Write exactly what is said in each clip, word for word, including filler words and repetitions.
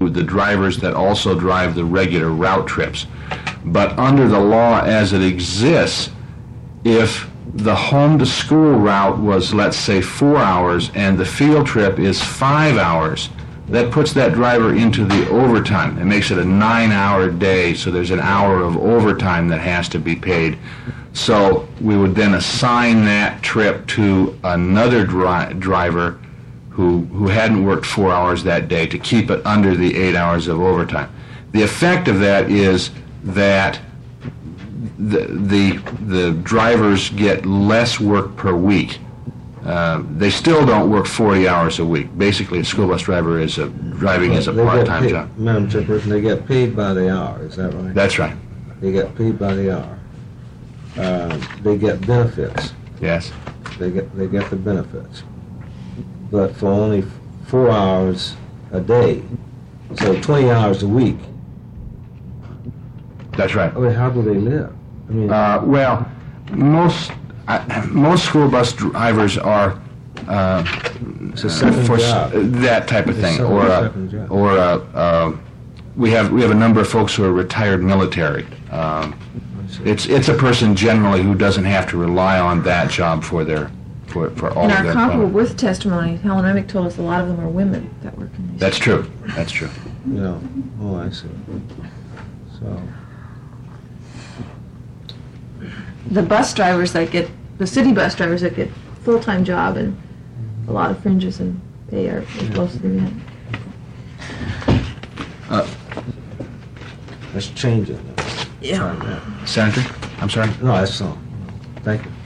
with the drivers that also drive the regular route trips. But under the law as it exists, if the home-to-school route was, let's say, four hours and the field trip is five hours, that puts that driver into the overtime. It makes it a nine-hour day, so there's an hour of overtime that has to be paid. So we would then assign that trip to another dri- driver who who hadn't worked four hours that day to keep it under the eight hours of overtime. The effect of that is that the the, the drivers get less work per week. Uh, they still don't work forty hours a week. Basically, a school bus driver is a, driving is a They get part-time paid- job. Madam Chairperson, they get paid by the hour, is that right? That's right. They get paid by the hour. Uh, They get benefits. Yes. They get, they get the benefits. But for only four hours a day, so twenty hours a week. That's right. I mean, how do they live? I mean, Uh, well, most uh, most school bus drivers are uh, it's a second for s- job. that type of It's thing, a or uh, second job. or uh, uh, we have we have a number of folks who are retired military. Um, it's it's a person generally who doesn't have to rely on that job for their for for all In of our their comparable employment. worth testimony, Helen Emick told us a lot of them are women that work in these. That's true. That's true. Yeah, oh, I see. So, The bus drivers that get, the city bus drivers that get full-time job and a lot of fringes and pay are are mostly men. Uh, let's change it. Yeah. Try that. Senator, I'm sorry. No, that's all. Thank you.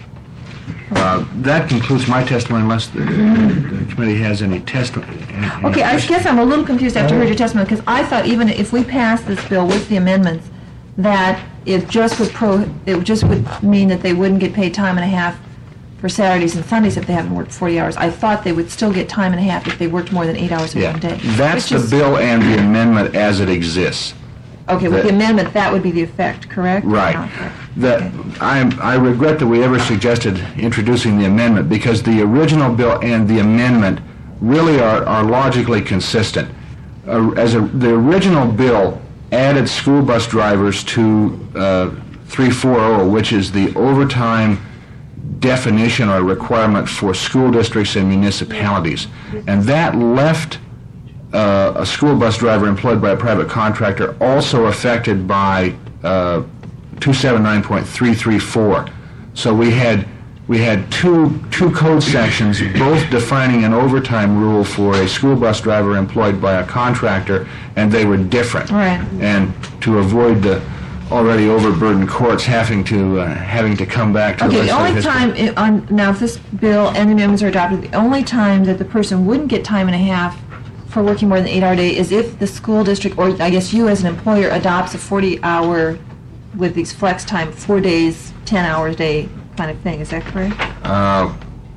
Uh, that concludes my testimony, unless the, the committee has any testimony. any- any Okay, I questions. guess I'm a little confused after I heard your testimony, because I thought even if we passed this bill with the amendments, that it just would pro, it just would mean that they wouldn't get paid time and a half for Saturdays and Sundays if they haven't worked forty hours. I thought they would still get time and a half if they worked more than eight hours in Yeah, one day. that's Which the is- bill and the amendment as it exists. Okay, with the- the amendment, that would be the effect, correct? Right. Okay. That, Okay. I, I regret that we ever suggested introducing the amendment, because the original bill and the amendment really are, are logically consistent. Uh, as a, the original bill added school bus drivers to uh, three forty, which is the overtime definition or requirement for school districts and municipalities. And that left uh, a school bus driver employed by a private contractor also affected by uh, two seventy-nine point three three four. So we had we had two two code sections, both defining an overtime rule for a school bus driver employed by a contractor, and they were different. Right. And to avoid the already overburdened courts having to uh, having to come back to Okay, the only legislative history. time, i- on, now if this bill and the amendments are adopted, the only time that the person wouldn't get time and a half for working more than eight hour day is if the school district, or I guess you as an employer, adopts a forty hour with these flex time, four days, ten hours a day kind of thing. Is that correct? Uh,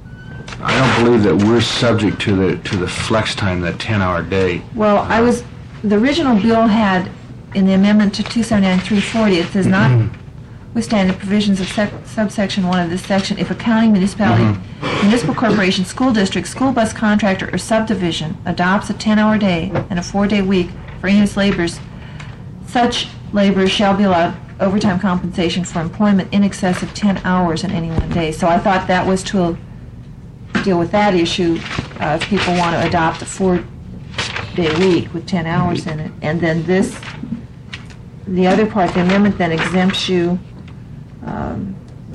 I don't believe that we're subject to the to the flex time, that ten-hour day. Well, I was, the original bill had, in the amendment to two seventy-nine three forty, it says notwithstanding the provisions of sec- subsection one of this section, if a county, municipality, municipal corporation, school district, school bus contractor, or subdivision adopts a ten-hour day and a four-day week for any of its laborers, such laborers shall be allowed overtime compensation for employment in excess of ten hours in any one day. So I thought that was to deal with that issue, uh, if people want to adopt a four-day week with ten hours in it. And then this, the other part, the amendment then exempts you um,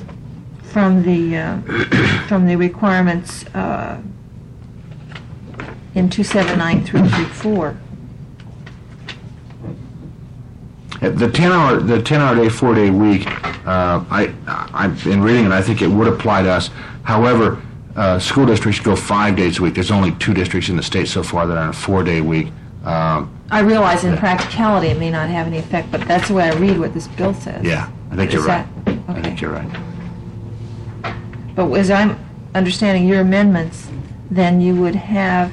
from the, uh, from the requirements uh, in two seventy-nine three thirty-four. The ten-hour the ten-hour day, four-day week. Uh, I I've been reading it. I think it would apply to us. However, uh, school districts go five days a week. There's only two districts in the state so far that are on a four-day week. Um, I realize in practicality it may not have any effect, but that's the way I read what this bill says. yeah, I think Is you're right. that- I okay. think you're right. But as I'm understanding your amendments, then you would have,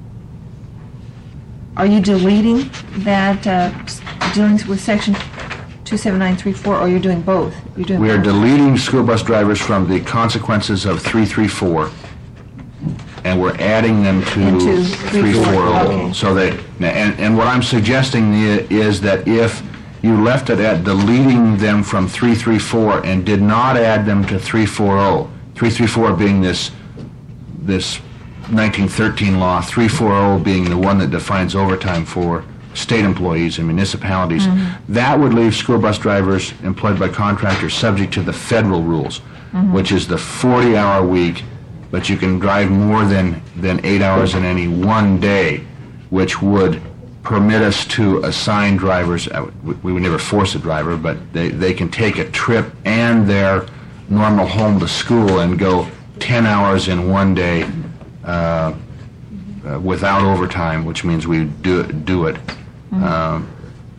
are you deleting that, uh, s- dealing with section two seventy-nine three four, or you're doing both? You're doing We are both. deleting school bus drivers from the consequences of three thirty-four, and we're adding them to Into three forty. okay. So that, and, and what I'm suggesting i- is that if you left it at deleting them from three thirty-four and did not add them to three forty, three thirty-four being this, this nineteen thirteen law, three forty being the one that defines overtime for state employees and municipalities, that would leave school bus drivers employed by contractors subject to the federal rules, which is the forty-hour week, but you can drive more than, than eight hours in any one day, which would permit us to assign drivers. uh, we- We would never force a driver, but they, they can take a trip and their normal home to school and go ten hours in one day uh, uh, without overtime, which means we do, do it. Um,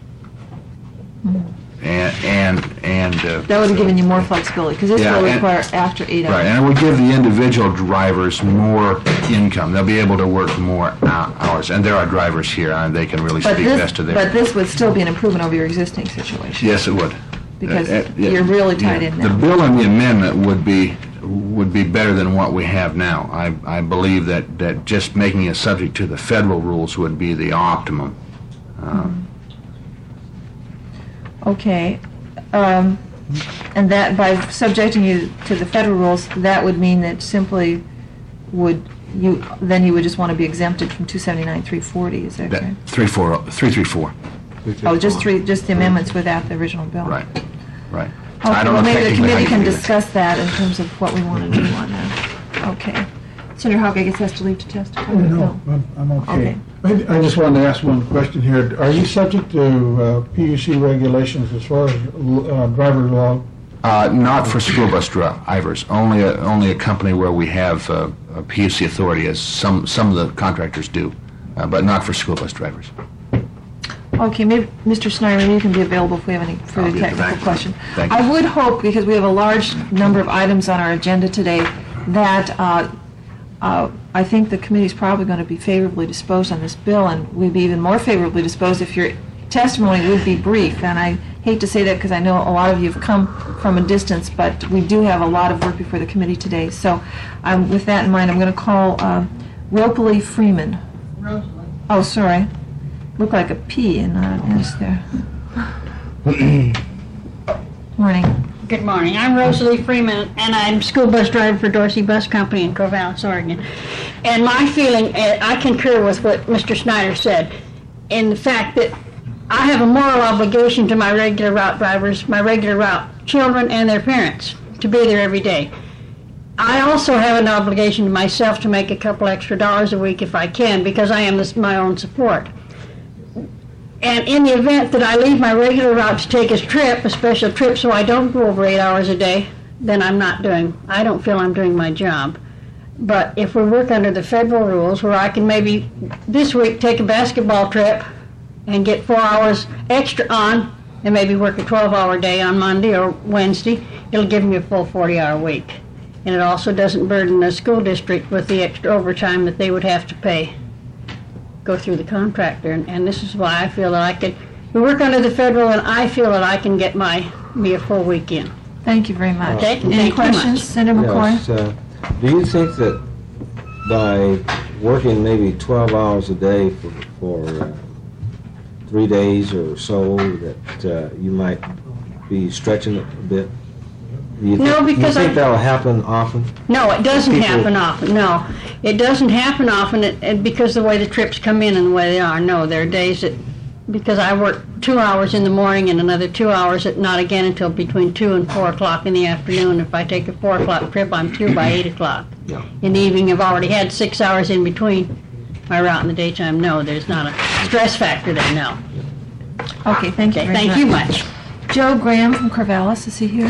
And, and, and... uh, That would have given you more flexibility, because this Yeah, will and- require after eight hours. Right, and it would give the individual drivers more income. They'll be able to work more hou- hours, and there are drivers here, and they can really But speak this, best to but their... this would still be an improvement over your existing situation. Yes, it would. Because Uh, uh, yeah, you're really tied yeah. in The now. bill and the amendment would be, would be better than what we have now. I, I believe that, that just making it subject to the federal rules would be the optimum. Okay. Um, And that, by subjecting you to the federal rules, that would mean that simply would, you, then you would just want to be exempted from two seventy-nine, three forty, is that That, correct? three four, three three four, Oh, just three, just the amendments without the original bill? right, right. Okay, I don't well, know maybe the technically how committee you can do that. discuss that in terms of what we want to do on that. Okay. Senator Hawk, I guess, has to leave to testify. Oh, no, I'm, I'm okay. Okay. I, I just wanted to ask one question here. Are you subject to uh, P U C regulations as far as uh, driver law? Uh, not for school bus drivers, only a, only a company where we have uh, a P U C authority, as some, some of the contractors do, uh, but not for school bus drivers. Okay, maybe, Mister Snyder, maybe you can be available if we have any I'll further be technical back. question. Thank you. I would hope, because we have a large number of items on our agenda today, that uh, uh, I think the committee's probably going to be favorably disposed on this bill, and we'd be even more favorably disposed if your testimony would be brief. And I hate to say that because I know a lot of you have come from a distance, but we do have a lot of work before the committee today. So um, with that in mind, I'm going to call uh, Rosalie Freeman. Oh, sorry. Looked like a P and not an S there. Morning. Good morning. I'm Rosalie Freeman, and I'm school bus driver for Dorsey Bus Company in Corvallis, Oregon. And my feeling, uh, I concur with what Mister Snyder said, in the fact that I have a moral obligation to my regular route drivers, my regular route children, and their parents, to be there every day. I also have an obligation to myself to make a couple extra dollars a week if I can, because I am this, my own support. And in the event that I leave my regular route to take a trip, a special trip, so I don't go over eight hours a day, then I'm not doing, I don't feel I'm doing my job. But if we work under the federal rules, where I can maybe this week take a basketball trip and get four hours extra on, and maybe work a twelve-hour day on Monday or Wednesday, it'll give me a full forty-hour week. And it also doesn't burden the school district with the extra overtime that they would have to pay. Go through the contractor, and, and this is why I feel that I could, we work under the federal, and I feel that I can get my, me a full weekend. Thank you very much. Okay, thank Any you questions, much. Senator McCoy? Yes, uh, do you think that by working maybe twelve hours a day for, for uh, three days or so, that uh, you might be stretching it a bit? Do you No, think- because You I- think that'll happen often? No, it doesn't People- happen often, no. It doesn't happen often, it- it- because the way the trips come in and the way they are. No, there are days that, because I work two hours in the morning and another two hours, at not again until between two and four o'clock in the afternoon. If I take a four o'clock trip, I'm through by eight o'clock. Yeah. In the evening, I've already had six hours in between my route in the daytime. No, there's not a stress factor there, no. Okay, thank you Okay, very much. thank you much. Joe Graham from Corvallis, is he here?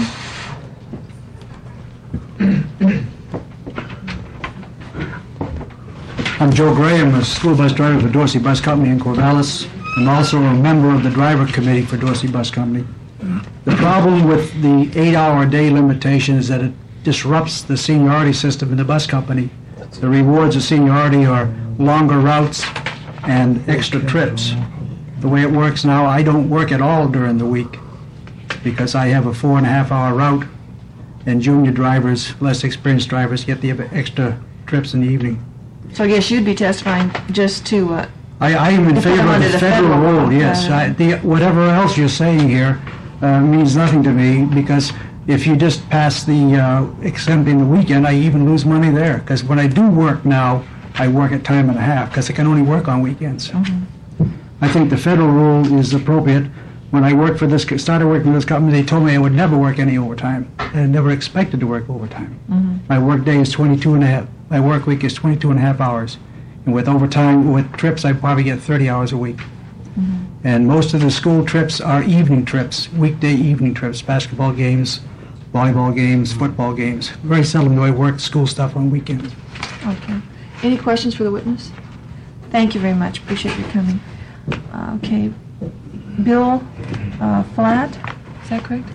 I'm Joe Graham, a school bus driver for Dorsey Bus Company in Corvallis. I'm also a member of the driver committee for Dorsey Bus Company. The problem with the eight-hour day limitation is that it disrupts the seniority system in the bus company. The rewards of seniority are longer routes and extra trips. The way it works now, I don't work at all during the week because I have a four and a half hour route, and junior drivers, less experienced drivers, get the extra trips in the evening. So I guess you'd be testifying just to, uh, I, I am in To put favor them of under the the federal federal law, rule, yes. rather I- the- Whatever else you're saying here uh, means nothing to me, because if you just pass the uh, exempting the weekend, I even lose money there, because when I do work now, I work at time and a half, because I can only work on weekends. I think the federal rule is appropriate. When I worked for this, started working for this company, they told me I would never work any overtime. I never expected to work overtime. My work day is twenty-two and a half, my work week is twenty-two and a half hours. And with overtime, with trips, I probably get thirty hours a week. And most of the school trips are evening trips, weekday evening trips, basketball games, volleyball games, football games. Very seldom do I work school stuff on weekends. okay. Any questions for the witness? Thank you very much, appreciate your coming. Uh, Okay, Bill uh, Flatt, is that correct?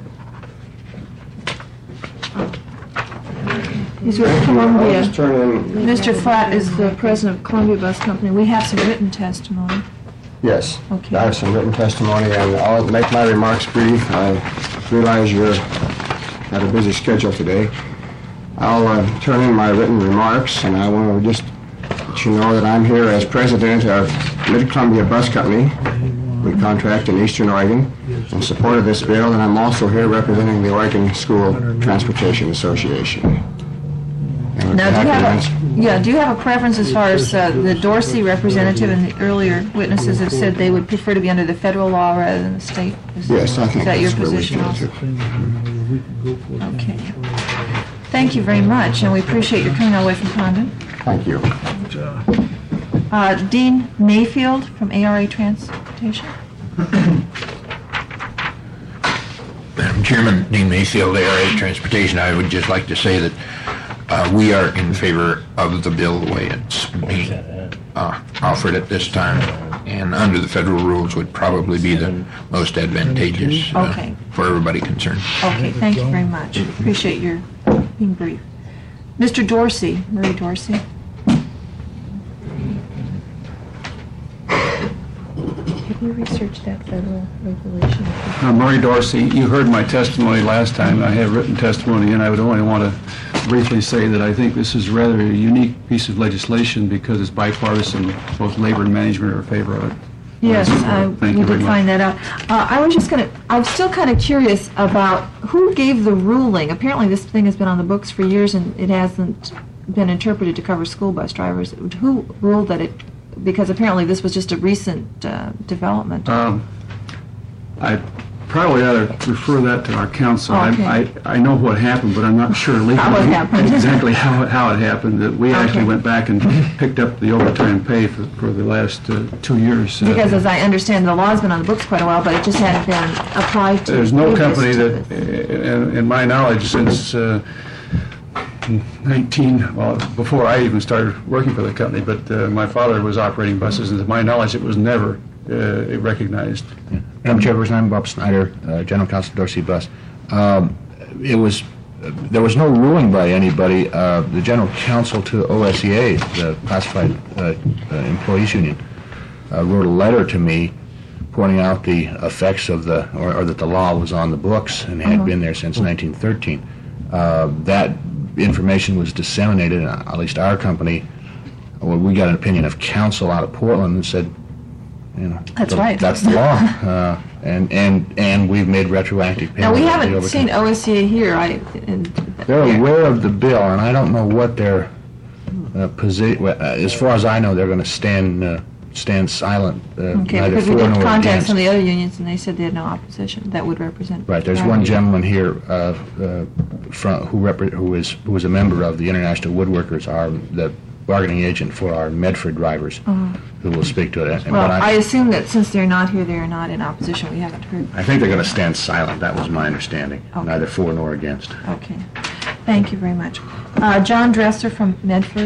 He's with Columbia. Just turn in, Mister Flatt is the president of Columbia Bus Company. We have some written testimony. yes. Okay. I have some written testimony, and I'll make my remarks brief. I realize you're got a busy schedule today. I'll uh, turn in my written remarks, and I want to just let you know that I'm here as president of Mid-Columbia Bus Company. We contract in Eastern Oregon in support of this bill, and I'm also here representing the Oregon School Transportation Association. And we'd Now, be do you happy to have answer- a, yeah, do you have a preference as far as uh, the Dorsey representative and the earlier witnesses have said they would prefer to be under the federal law rather than the state? Is- Yes, I think Is that your that's where we position stand, also? too. Okay. Thank you very much, and we appreciate your coming all the way from Condon. Thank you. Uh, Dean Mayfield from A R A Transportation. Madam Chairman, Dean Mayfield, A R A Transportation. I would just like to say that uh, we are in favor of the bill the way it's being uh, offered at this time, and under the federal rules would probably be the most advantageous uh, Okay. for everybody concerned. Okay, thank you very much. Appreciate your being brief. Mister Dorsey, Murray Dorsey. Have you researched that federal regulation? Uh, Murray Dorsey, you heard my testimony last time. I have written testimony, and I would only want to briefly say that I think this is rather a unique piece of legislation because it's bipartisan. Both labor and management are in favor of it. Yes, Thank I- you we very did much. find that out. Uh, I was just going to, I'm still kind of curious about who gave the ruling. Apparently, this thing has been on the books for years, and it hasn't been interpreted to cover school bus drivers. Who ruled that it, because apparently this was just a recent uh, development. Um, I probably ought to refer that to our counsel. I- Okay. I I know what happened, but I'm not sure legally How it happened. exactly how it how it happened. That We actually Okay. went back and picked up the overtime pay for for the last uh, two years. Uh, Because as I understand, the law's been on the books quite a while, but it just hadn't been applied to. There's no previous company to that, this. in in my knowledge, since uh, nineteen, well, before I even started working for the company, but uh, my father was operating buses, and to my knowledge, it was never uh, recognized. Madam Chairperson, I'm Bob Snyder, uh, General Counsel, Dorsey Bus. Um, It was, there was no ruling by anybody. Uh, The General Counsel to O S E A, the Classified uh, uh, Employees Union, uh, wrote a letter to me pointing out the effects of the, or or that the law was on the books and had been there since nineteen thirteen. Uh, That information was disseminated, and at least our company, well, we got an opinion of counsel out of Portland that said, you know, That's the- right. That's the law, uh, and and and we've made retroactive payments. Now, we of the haven't overtime. seen O S C A here, I, and. They're here. aware of the bill, and I don't know what their uh, position. As far as I know, they're going to stand uh, stand silent. Uh, Okay, neither because we for did nor contact against. some of the other unions, and they said they had no opposition that would represent. Right. There's our one union. gentleman here uh, uh, from who repre- who is who is a member of the International Woodworkers, our the bargaining agent for our Medford drivers, who will speak to it. And Uh-huh. Well, but I I, assume that since they're not here, they're not in opposition. We haven't heard. I think they're going to stand silent. That was my understanding. Okay. Neither for nor against. Okay. Thank you very much. Uh, John Dresser from Medford.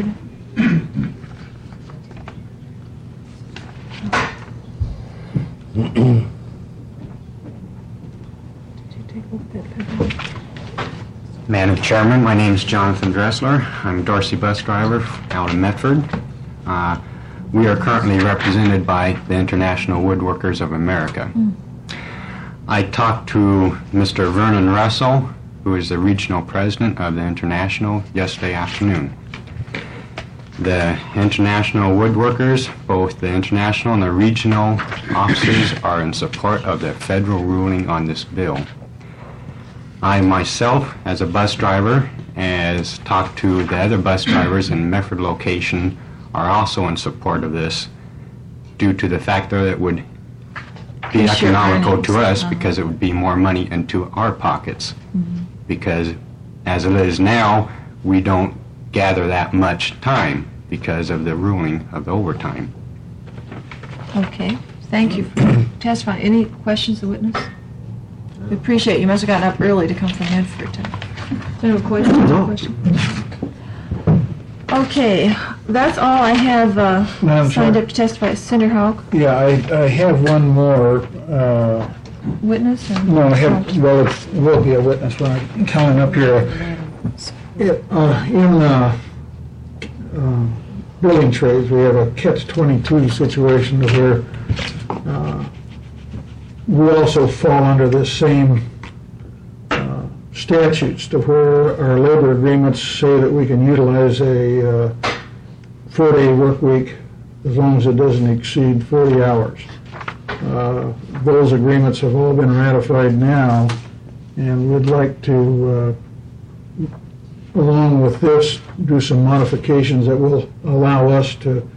Madam Chairman, my name is Jonathan Dressler. I'm a Dorsey bus driver out of Medford. Uh, we are currently represented by the International Woodworkers of America. I talked to Mister Vernon Russell, who is the regional president of the International, yesterday afternoon. The international woodworkers, both the international and the regional officers, are in support of the federal ruling on this bill. I myself, as a bus driver, as talked to the other bus drivers in Medford location, are also in support of this due to the fact that it would be Increase your economical to earnings. us because it would be more money into our pockets. Because as it is now, we don't gather that much time because of the ruling of the overtime. Okay, thank you for testifying. Any questions of the witness? We appreciate, you must have gotten up early to come from Medford. to- Is there no questions? No. Question? Okay, that's all I have uh, Madam signed Chair. up to testify. Senator Hawk, Yeah, I, I have one more, uh, witness? or- no, I have, well, it's- it will be a witness when I'm counting up here. It, uh, in, uh, uh, building trades, we have a catch twenty-two situation where, uh, we also fall under this same, uh, statutes to where our labor agreements say that we can utilize a, uh, four-day work week as long as it doesn't exceed forty hours. Uh, Those agreements have all been ratified now, and we'd like to, uh, along with this, do some modifications that will allow us to,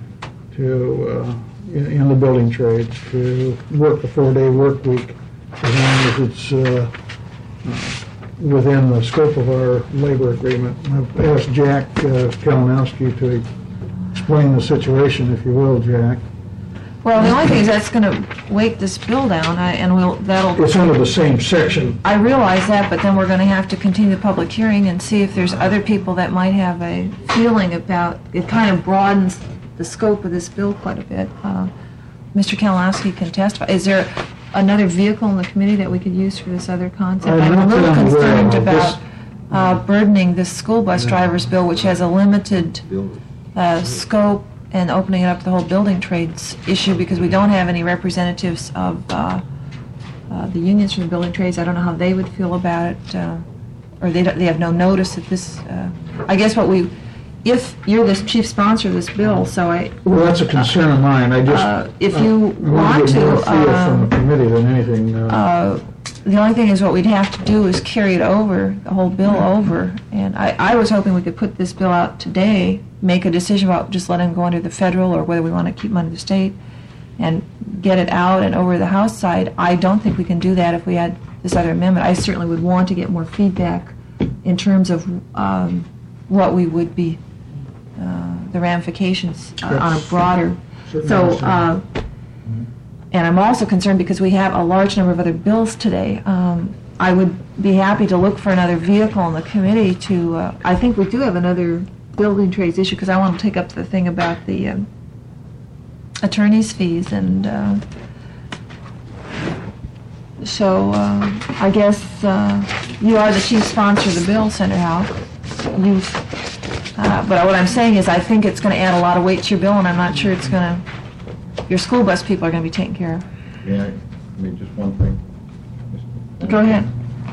to, uh, in in the building trades, to work a four-day work week as long as it's uh, uh, within the scope of our labor agreement. I've asked Jack uh, Kalinowski to explain the situation, if you will, Jack. Well, the only thing is that's going to wake this bill down, I- and we'll, that'll, It's under the same section. I realize that, but then we're going to have to continue the public hearing and see if there's other people that might have a feeling about, it kind of broadens the scope of this bill quite a bit. Uh, Mister Kalinowski can testify. Is there another vehicle in the committee that we could use for this other concept? Uh, I'm a not that little I'm aware concerned of. about This- uh, burdening this school bus driver's bill, which has a limited uh, scope, and opening it up to the whole building trades issue, because we don't have any representatives of uh, uh, the unions from the building trades. I don't know how they would feel about it, uh, or they don't, they have no notice that this, uh, I guess what we, if you're the chief sponsor of this bill, so I, Well, that's a concern of mine. I just, Uh, if uh, you I want get more to, feel from um, the committee than anything. uh, uh, the only thing is what we'd have to do is carry it over, the whole bill over. And I, I was hoping we could put this bill out today, make a decision about just letting it go under the federal or whether we want to keep them under the state, and get it out and over the House side. I don't think we can do that if we had this other amendment. I certainly would want to get more feedback in terms of um, what we would be, uh, the ramifications uh, on a broader. Certainly So, understand. uh, and I'm also concerned because we have a large number of other bills today. Um, I would be happy to look for another vehicle in the committee to, uh, I think we do have another building trades issue, because I want to take up the thing about the um, attorney's fees, and uh, so uh, I guess uh, you are the chief sponsor of the bill, Senator Howe. You, uh, but what I'm saying is I think it's going to add a lot of weight to your bill, and I'm not sure it's going to, your school bus people are going to be taken care of. Yeah, I mean, just one thing. Go ahead.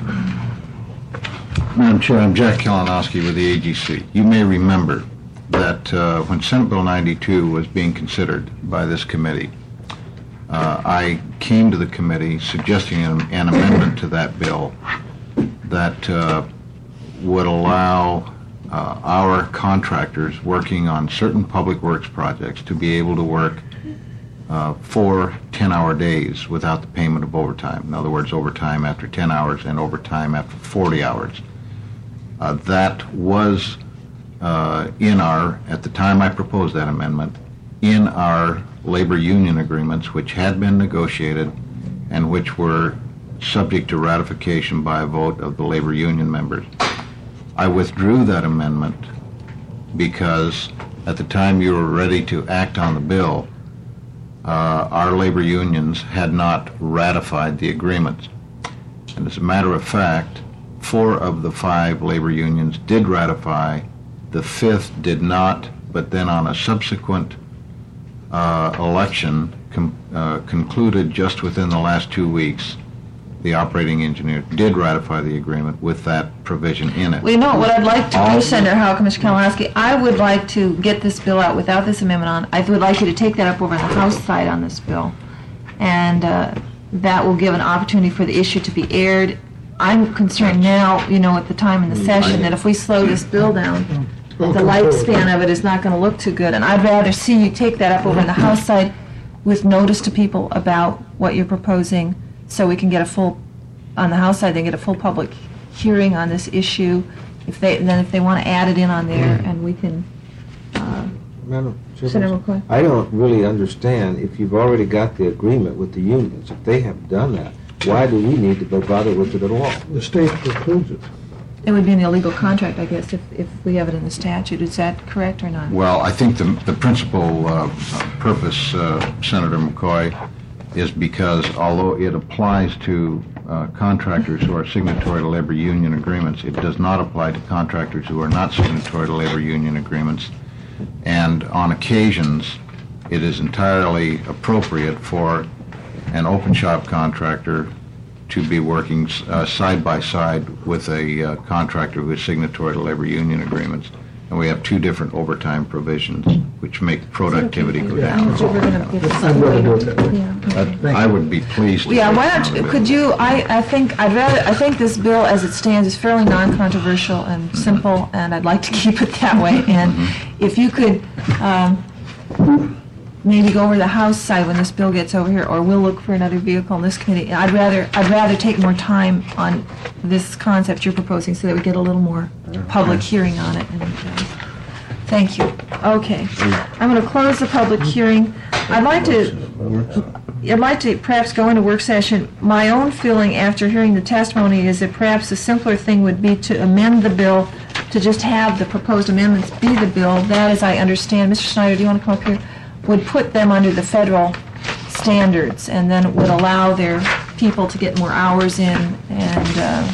Madam Chair, I'm Jack Kalinowski with the A G C. You may remember that uh, when Senate Bill ninety-two was being considered by this committee, uh, I came to the committee suggesting an, an amendment to that bill that uh, would allow uh, our contractors working on certain public works projects to be able to work uh, four ten-hour days without the payment of overtime. In other words, overtime after ten hours and overtime after forty hours. Uh, that was uh, in our, at the time I proposed that amendment, in our labor union agreements, which had been negotiated and which were subject to ratification by a vote of the labor union members. I withdrew that amendment because at the time you were ready to act on the bill, uh, our labor unions had not ratified the agreements. And as a matter of fact, four of the five labor unions did ratify, the fifth did not, but then on a subsequent uh, election com- uh, concluded just within the last two weeks, the operating engineer did ratify the agreement with that provision in it. Well, you know, what I'd like to do, All- Senator Howell, Mister Kalinowski, I would like to get this bill out without this amendment on. I would like you to take that up over on the House side on this bill. And uh, that will give an opportunity for the issue to be aired. I'm concerned now, you know, at the time in the session, that if we slow this bill down, the lifespan of it is not going to look too good. And I'd rather see you take that up over on the House side with notice to people about what you're proposing, so we can get a full, on the House side, they get a full public hearing on this issue. If they, and then if they want to add it in on there, and we can, uh, Madam Senator Chairperson, McCoy. I don't really understand, if you've already got the agreement with the unions, if they have done that, why do we need to go bother with it at all? The state precludes it. It would be an illegal contract, I guess, if, if we have it in the statute. Is that correct or not? Well, I think the, the principal uh, purpose, uh, Senator McCoy, is because although it applies to uh, contractors who are signatory to labor union agreements, it does not apply to contractors who are not signatory to labor union agreements. And on occasions, it is entirely appropriate for an open shop contractor to be working uh, side by side with a uh, contractor who is signatory to labor union agreements. And we have two different overtime provisions, which make productivity go down. So we're gonna get this- I'd rather do it that way. Yeah, okay. I would be pleased to. Yeah, take why it on don't, the you- bill. could you, I, I think, I'd rather, I think this bill as it stands is fairly non-controversial and simple, and I'd like to keep it that way. And if you could, um, maybe go over to the House side when this bill gets over here, or we'll look for another vehicle in this committee. I'd rather, I'd rather take more time on this concept you're proposing so that we get a little more public hearing on it. And, uh, thank you. Okay. I'm going to close the public hearing. I'd like to, I'd like to perhaps go into work session. My own feeling after hearing the testimony is that perhaps the simpler thing would be to amend the bill, to just have the proposed amendments be the bill. That, as I understand, Mister Snyder, do you want to come up here? Would put them under the federal standards, and then it would allow their people to get more hours in, and uh,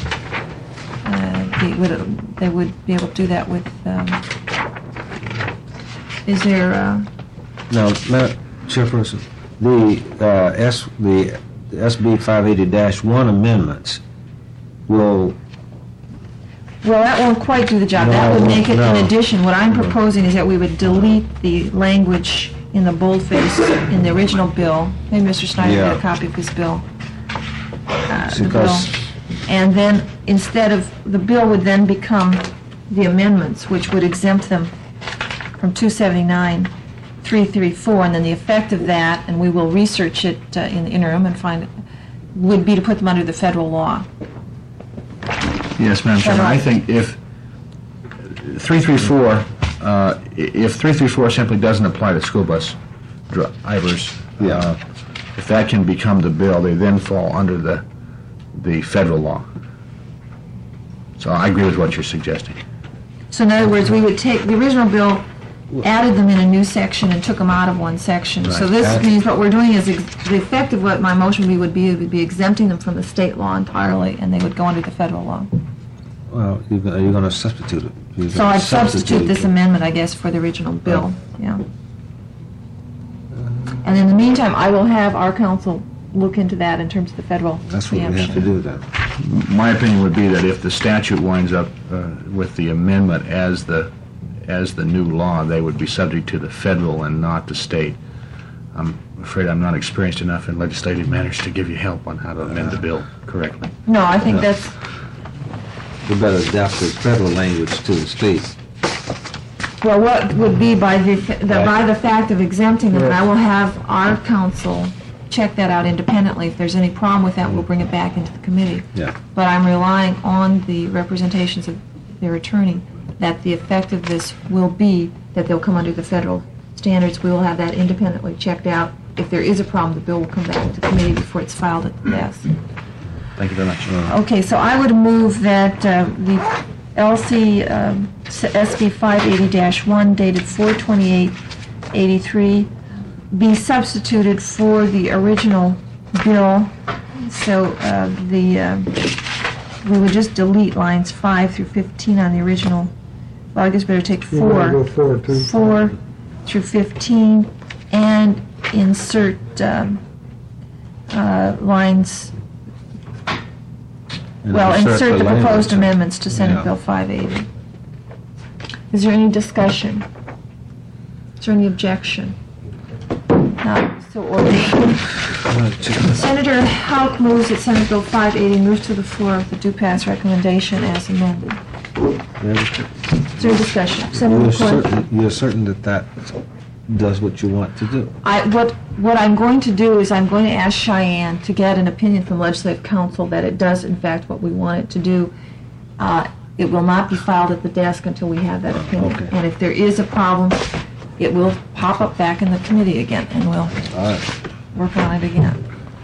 uh, they would they would be able to do that with. Um, is there? Uh, Now, Madam Chairperson, the uh, S, the S B five eighty dash one amendments will, well, that won't quite do the job. That would No, make it no. in addition. What I'm proposing is that we would delete the language in the boldface in the original bill. Maybe Mister Snyder Yeah. get a copy of his bill. Uh, the bill. because, And then, instead of, the bill would then become the amendments, which would exempt them from two seventy-nine, three thirty-four, and then the effect of that, and we will research it uh, in the interim and find, would be to put them under the federal law. Yes, Madam Chairman, I think if three thirty-four, uh, i- if three thirty-four simply doesn't apply to school bus drivers, Yeah. uh, if that can become the bill, they then fall under the, the federal law. So I agree with what you're suggesting. So in other words, we would take, the original bill added them in a new section and took them out of one section. So Right. this That- means what we're doing is, ex- the effect of what my motion would be would be, would be exempting them from the state law entirely, and they would go under the federal law. well, you're gonna- you're going to substitute it. You're So gonna I'd substitute this it. amendment, I guess, for the original bill, yeah. And in the meantime, I will have our council look into that in terms of the federal That's what we have to preemption. do then. My opinion would be that if the statute winds up uh, with the amendment as the, as the new law, they would be subject to the federal and not the state. I'm afraid I'm not experienced enough in legislative matters to give you help on how to amend the bill correctly. No, I think that's, We better adapt the federal language to the state. well, what would be by the, the- by the fact of exempting them, and I will have our council check that out independently. If there's any problem with that, we'll bring it back into the committee. Yeah. But I'm relying on the representations of their attorney, that the effect of this will be that they'll come under the federal standards. We will have that independently checked out. If there is a problem, the bill will come back to the committee before it's filed at the desk. Thank you very much. Okay, so I would move that uh, the L C um, S B five eighty dash one dated four twenty-eight eighty-three be substituted for the original bill. So uh, the, um, we would just delete lines five through fifteen on the original. Well, I guess better take You wanna four. go forward too? four through fifteen, and insert um, uh, lines And Well, insert the language. proposed amendments to Senate Yeah. Bill five eighty. Is there any discussion? Is there any objection? Not so ordered. Senator Hauk moves that Senate Bill five eighty moves to the floor with the due pass recommendation as amended. Is there a discussion? Senator You're McCoy? certain, you're certain that that does what you want to do? I, what, what I'm going to do is I'm going to ask Cheyenne to get an opinion from Legislative Council that it does in fact what we want it to do. Uh, It will not be filed at the desk until we have that opinion. Okay. And if there is a problem, it will pop up back in the committee again, and we'll All right. work on it again.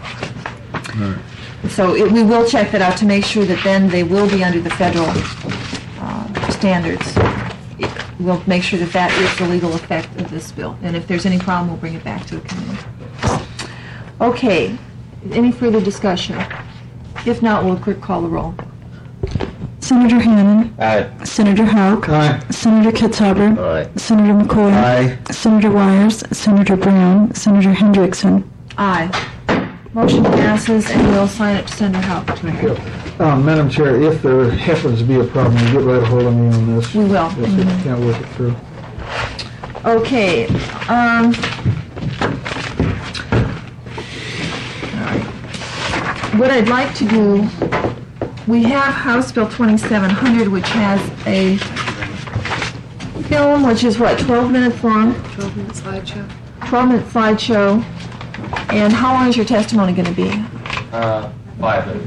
So it- we will check that out to make sure that then they will be under the federal uh, standards. It- We'll make sure that that is the legal effect of this bill. And if there's any problem, we'll bring it back to the committee. Okay, any further discussion? If not, will the clerk call the roll? Senator Hannan. Aye. Senator Hauk. Aye. Senator Kitzhaber. Aye. Senator McCoy. Aye. Senator Wires. Senator Brown. Senator Hendrickson. Aye. Motion passes, and we'll sign it to Senator Hauk. Thank you. Uh, Madam Chair, if there happens to be a problem, you get right a hold of me on this. We will. If you Mhm. can't work it through. Okay, um, all right. What I'd like to do, we have House Bill twenty-seven hundred, which has a film, which is what, twelve minutes long? twelve minute slideshow. twelve minute slideshow. And how long is your testimony going to be? Uh, five minutes.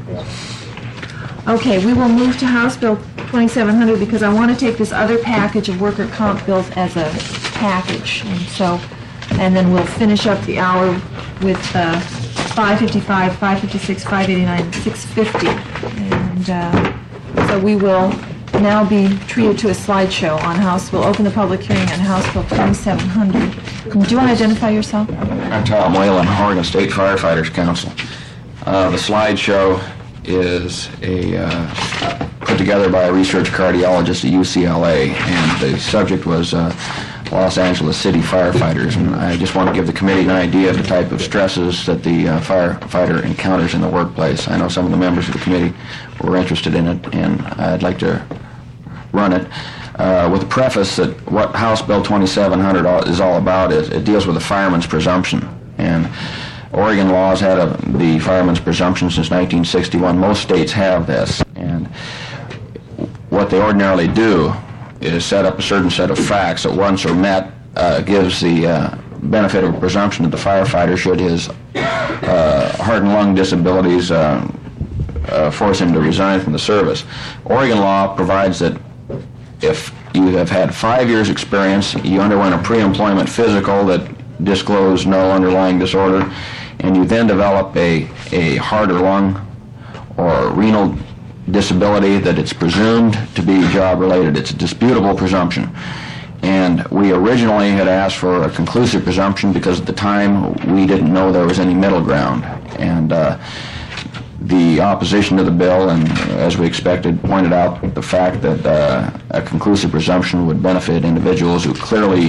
Okay, we will move to House Bill twenty-seven hundred because I want to take this other package of worker comp bills as a package. And so, and then we'll finish up the hour with uh, five fifty-five, five fifty-six, five eighty-nine, and six fifty. And uh, so we will now be treated to a slideshow on House. We'll open the public hearing on House Bill twenty-seven hundred. Do you want to identify yourself? I'm Tom Whalen, Oregon State Firefighters Council. Uh, the slideshow is a uh, put together by a research cardiologist at U C L A, and the subject was uh, Los Angeles City firefighters. And I just want to give the committee an idea of the type of stresses that the uh, firefighter encounters in the workplace. I know some of the members of the committee were interested in it, and I'd like to run it. Uh, with the preface that what House Bill twenty-seven hundred all, is all about is it deals with the fireman's presumption. And Oregon law has had a, the fireman's presumption since nineteen sixty-one. Most states have this. And what they ordinarily do is set up a certain set of facts that once are met uh, gives the uh, benefit of a presumption to the firefighter should his uh, heart and lung disabilities uh, uh, force him to resign from the service. Oregon law provides that if you have had five years experience, you underwent a pre-employment physical that disclosed no underlying disorder, and you then develop a, a heart or lung or renal disability that it's presumed to be job-related. It's a disputable presumption. And we originally had asked for a conclusive presumption because at the time we didn't know there was any middle ground. And uh, the opposition to the bill, and as we expected, pointed out the fact that uh, a conclusive presumption would benefit individuals who clearly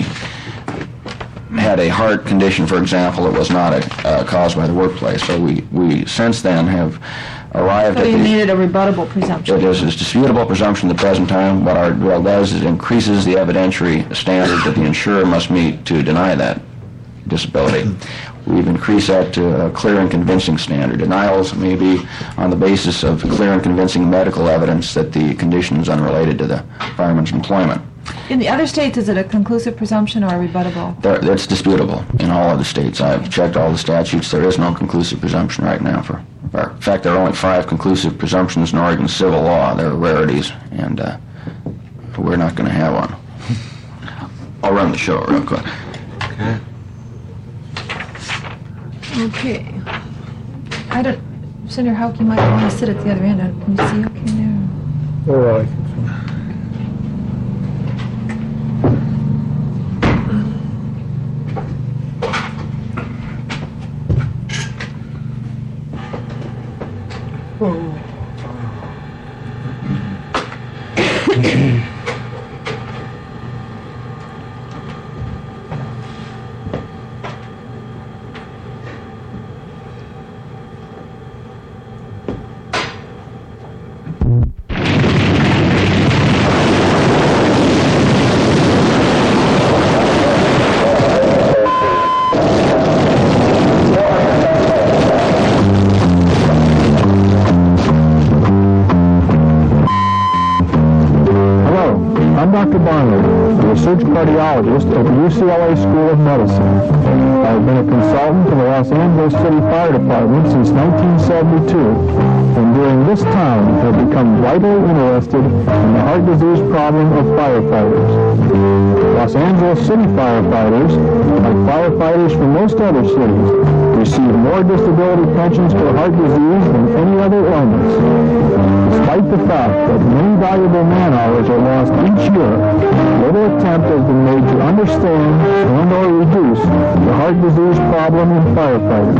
had a heart condition, for example, that was not a, uh, caused by the workplace. So we, we since then have arrived So at you the... needed a rebuttable presumption. It is a disputable presumption at the present time. What our bill does is it increases the evidentiary standard that the insurer must meet to deny that disability. We've increased that to a clear and convincing standard. Denials may be on the basis of clear and convincing medical evidence that the condition is unrelated to the fireman's employment. In the other states, is it a conclusive presumption or a rebuttable? There, that's disputable in all of the states. I've checked all the statutes. There is no conclusive presumption right now. For, for in fact, there are only five conclusive presumptions in Oregon civil law. They're rarities, and uh, we're not going to have one. I'll run the show real quick. Okay. Okay. I don't, Senator Hauk, you might want to sit at the other end. Can you see okay there? All right. research cardiologist at the U C L A School of Medicine. I have been a consultant to the Los Angeles City Fire Department since nineteen seventy-two, and during this time have become vitally interested in the heart disease problem of firefighters. Los Angeles City firefighters, like firefighters from most other cities, receive more disability pensions for heart disease than any other illness. Despite the fact that many valuable man-hours are lost each year, little attempt has been made to understand and or reduce the heart disease problem in firefighters.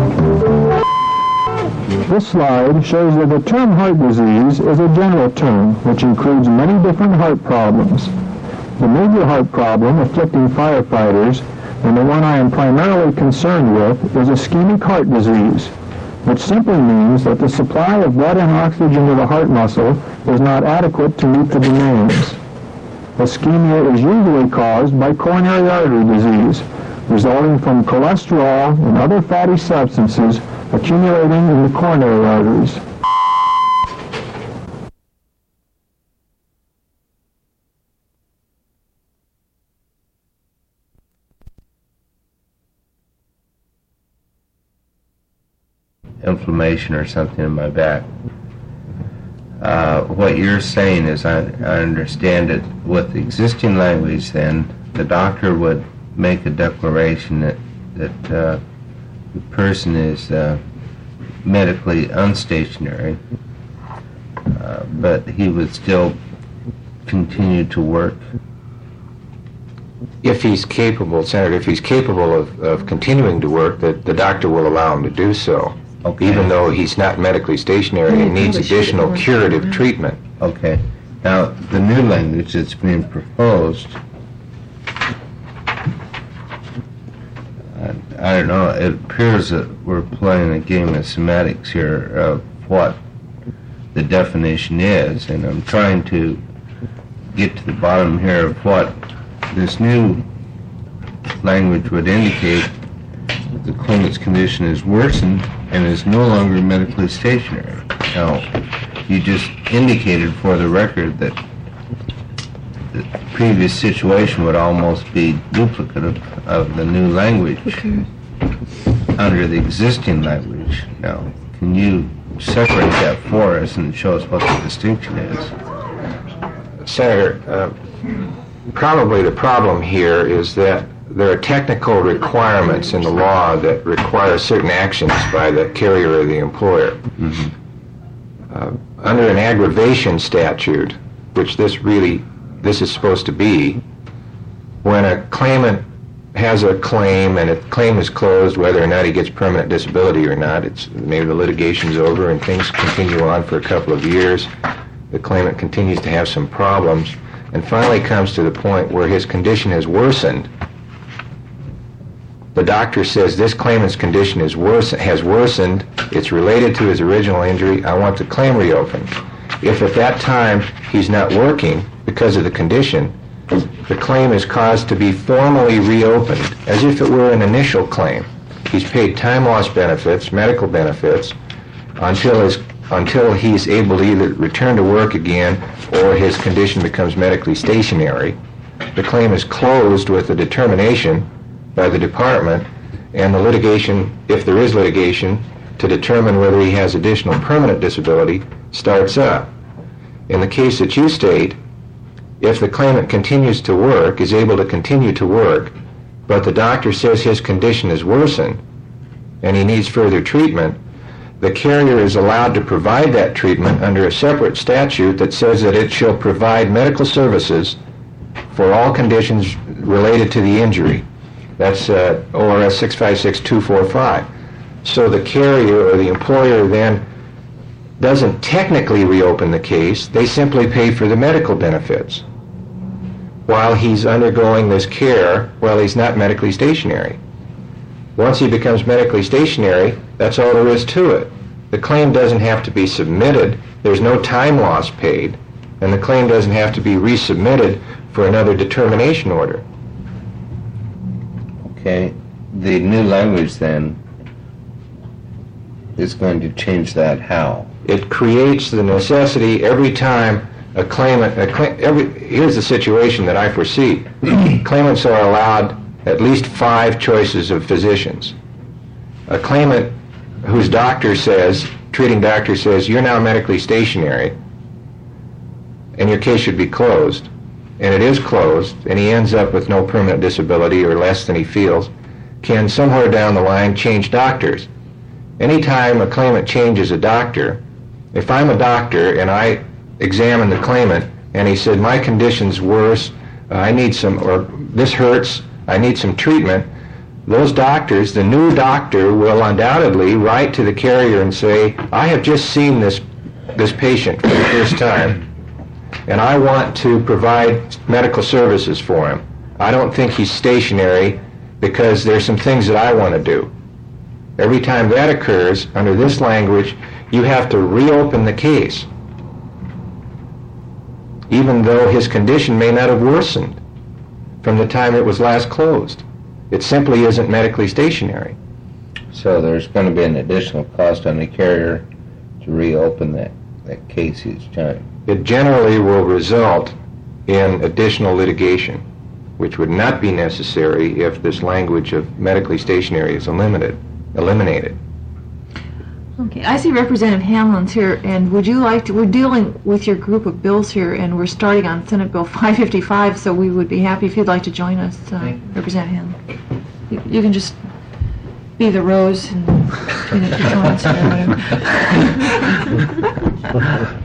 This slide shows that the term heart disease is a general term which includes many different heart problems. The major heart problem afflicting firefighters, and the one I am primarily concerned with, is ischemic heart disease, which simply means that the supply of blood and oxygen to the heart muscle is not adequate to meet the demands. Ischemia is usually caused by coronary artery disease, resulting from cholesterol and other fatty substances accumulating in the coronary arteries. Inflammation or something in my back. Uh, what you're saying is, I, I understand it, with the existing language then, the doctor would make a declaration that, that uh, the person is uh, medically unstationary, uh, but he would still continue to work. If he's capable, Senator, if he's capable of, of continuing to work, the, the doctor will allow him to do so. Okay. Even though he's not medically stationary and needs additional curative treatment. Okay. Now, the new language that's being proposed, I, I don't know, it appears that we're playing a game of semantics here of what the definition is, and I'm trying to get to the bottom here of what this new language would indicate. That the claimant's condition is worsened and is no longer medically stationary. Now, you just indicated for the record that the previous situation would almost be duplicative of the new language under the existing language. Now, can you separate that for us and show us what the distinction is? Senator, uh, probably the problem here is that there are technical requirements in the law that require certain actions by the carrier or the employer. Mm-hmm. Uh, under an aggravation statute, which this really, this is supposed to be, when a claimant has a claim and a claim is closed, whether or not he gets permanent disability or not, it's maybe the litigation's over and things continue on for a couple of years, the claimant continues to have some problems, and finally comes to the point where his condition has worsened. The doctor says this claimant's condition is worse, has worsened, it's related to his original injury, I want the claim reopened. If at that time he's not working because of the condition, the claim is caused to be formally reopened as if it were an initial claim. He's paid time loss benefits, medical benefits, until his until he's able to either return to work again or his condition becomes medically stationary. The claim is closed with a determination by the department, and the litigation, if there is litigation, to determine whether he has additional permanent disability, starts up. In the case that you state, if the claimant continues to work, is able to continue to work, but the doctor says his condition is worsened and he needs further treatment, the carrier is allowed to provide that treatment under a separate statute that says that it shall provide medical services for all conditions related to the injury. That's uh, O R S six five six two four five. So the carrier or the employer then doesn't technically reopen the case, they simply pay for the medical benefits while he's undergoing this care while he's not medically stationary. Once he becomes medically stationary, that's all there is to it. The claim doesn't have to be submitted, there's no time loss paid, and the claim doesn't have to be resubmitted for another determination order. Okay, the new language then is going to change that how? It creates the necessity every time a claimant, a cla- every, here's the situation that I foresee. Claimants are allowed at least five choices of physicians. A claimant whose doctor says, treating doctor says, you're now medically stationary and your case should be closed, and it is closed, and he ends up with no permanent disability or less than he feels, can somewhere down the line change doctors. Anytime a claimant changes a doctor, if I'm a doctor and I examine the claimant and he said, my condition's worse, uh, I need some, or this hurts, I need some treatment, those doctors, the new doctor will undoubtedly write to the carrier and say, I have just seen this, this patient for the first time, and I want to provide medical services for him. I don't think he's stationary because there's some things that I want to do. Every time that occurs, under this language, you have to reopen the case, even though his condition may not have worsened from the time it was last closed. It simply isn't medically stationary. So there's going to be an additional cost on the carrier to reopen that, that case each time. It generally will result in additional litigation, which would not be necessary if this language of medically stationary is eliminated. eliminated. Okay, I see Representative Hamlin's here, and would you like to, we're dealing with your group of bills here, and we're starting on Senate Bill five fifty-five, so we would be happy if you'd like to join us, uh, Representative Hamlin. You, you can just be the rose and, you know, join us or whatever.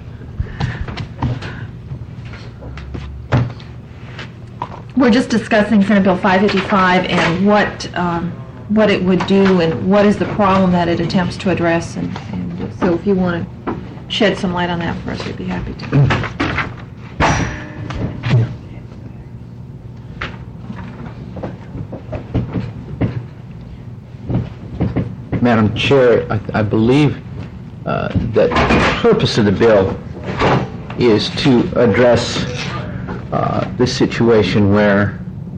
We're just discussing Senate Bill five fifty-five and what um, what it would do and what is the problem that it attempts to address. And, and so if you want to shed some light on that for us, we'd be happy to. Madam Chair, I, I believe uh, that the purpose of the bill is to address uh, the situation where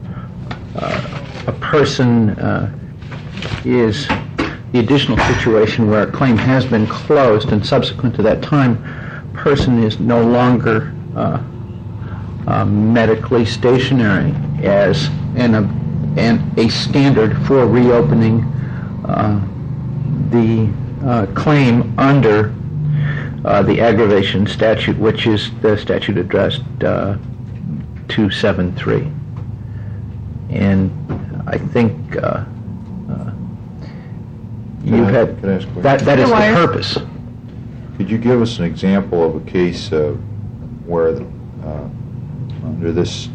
uh, a person uh, is the additional situation where a claim has been closed, and subsequent to that time, person is no longer uh, uh, medically stationary as an, uh, an, a standard for reopening uh, the uh, claim under uh, the aggravation statute, which is the statute addressed uh, two seventy-three. And I think uh, uh, you I- had, can I ask a question? that, that is the Dwyer. purpose. Could you give us an example of a case uh, where, uh, under this,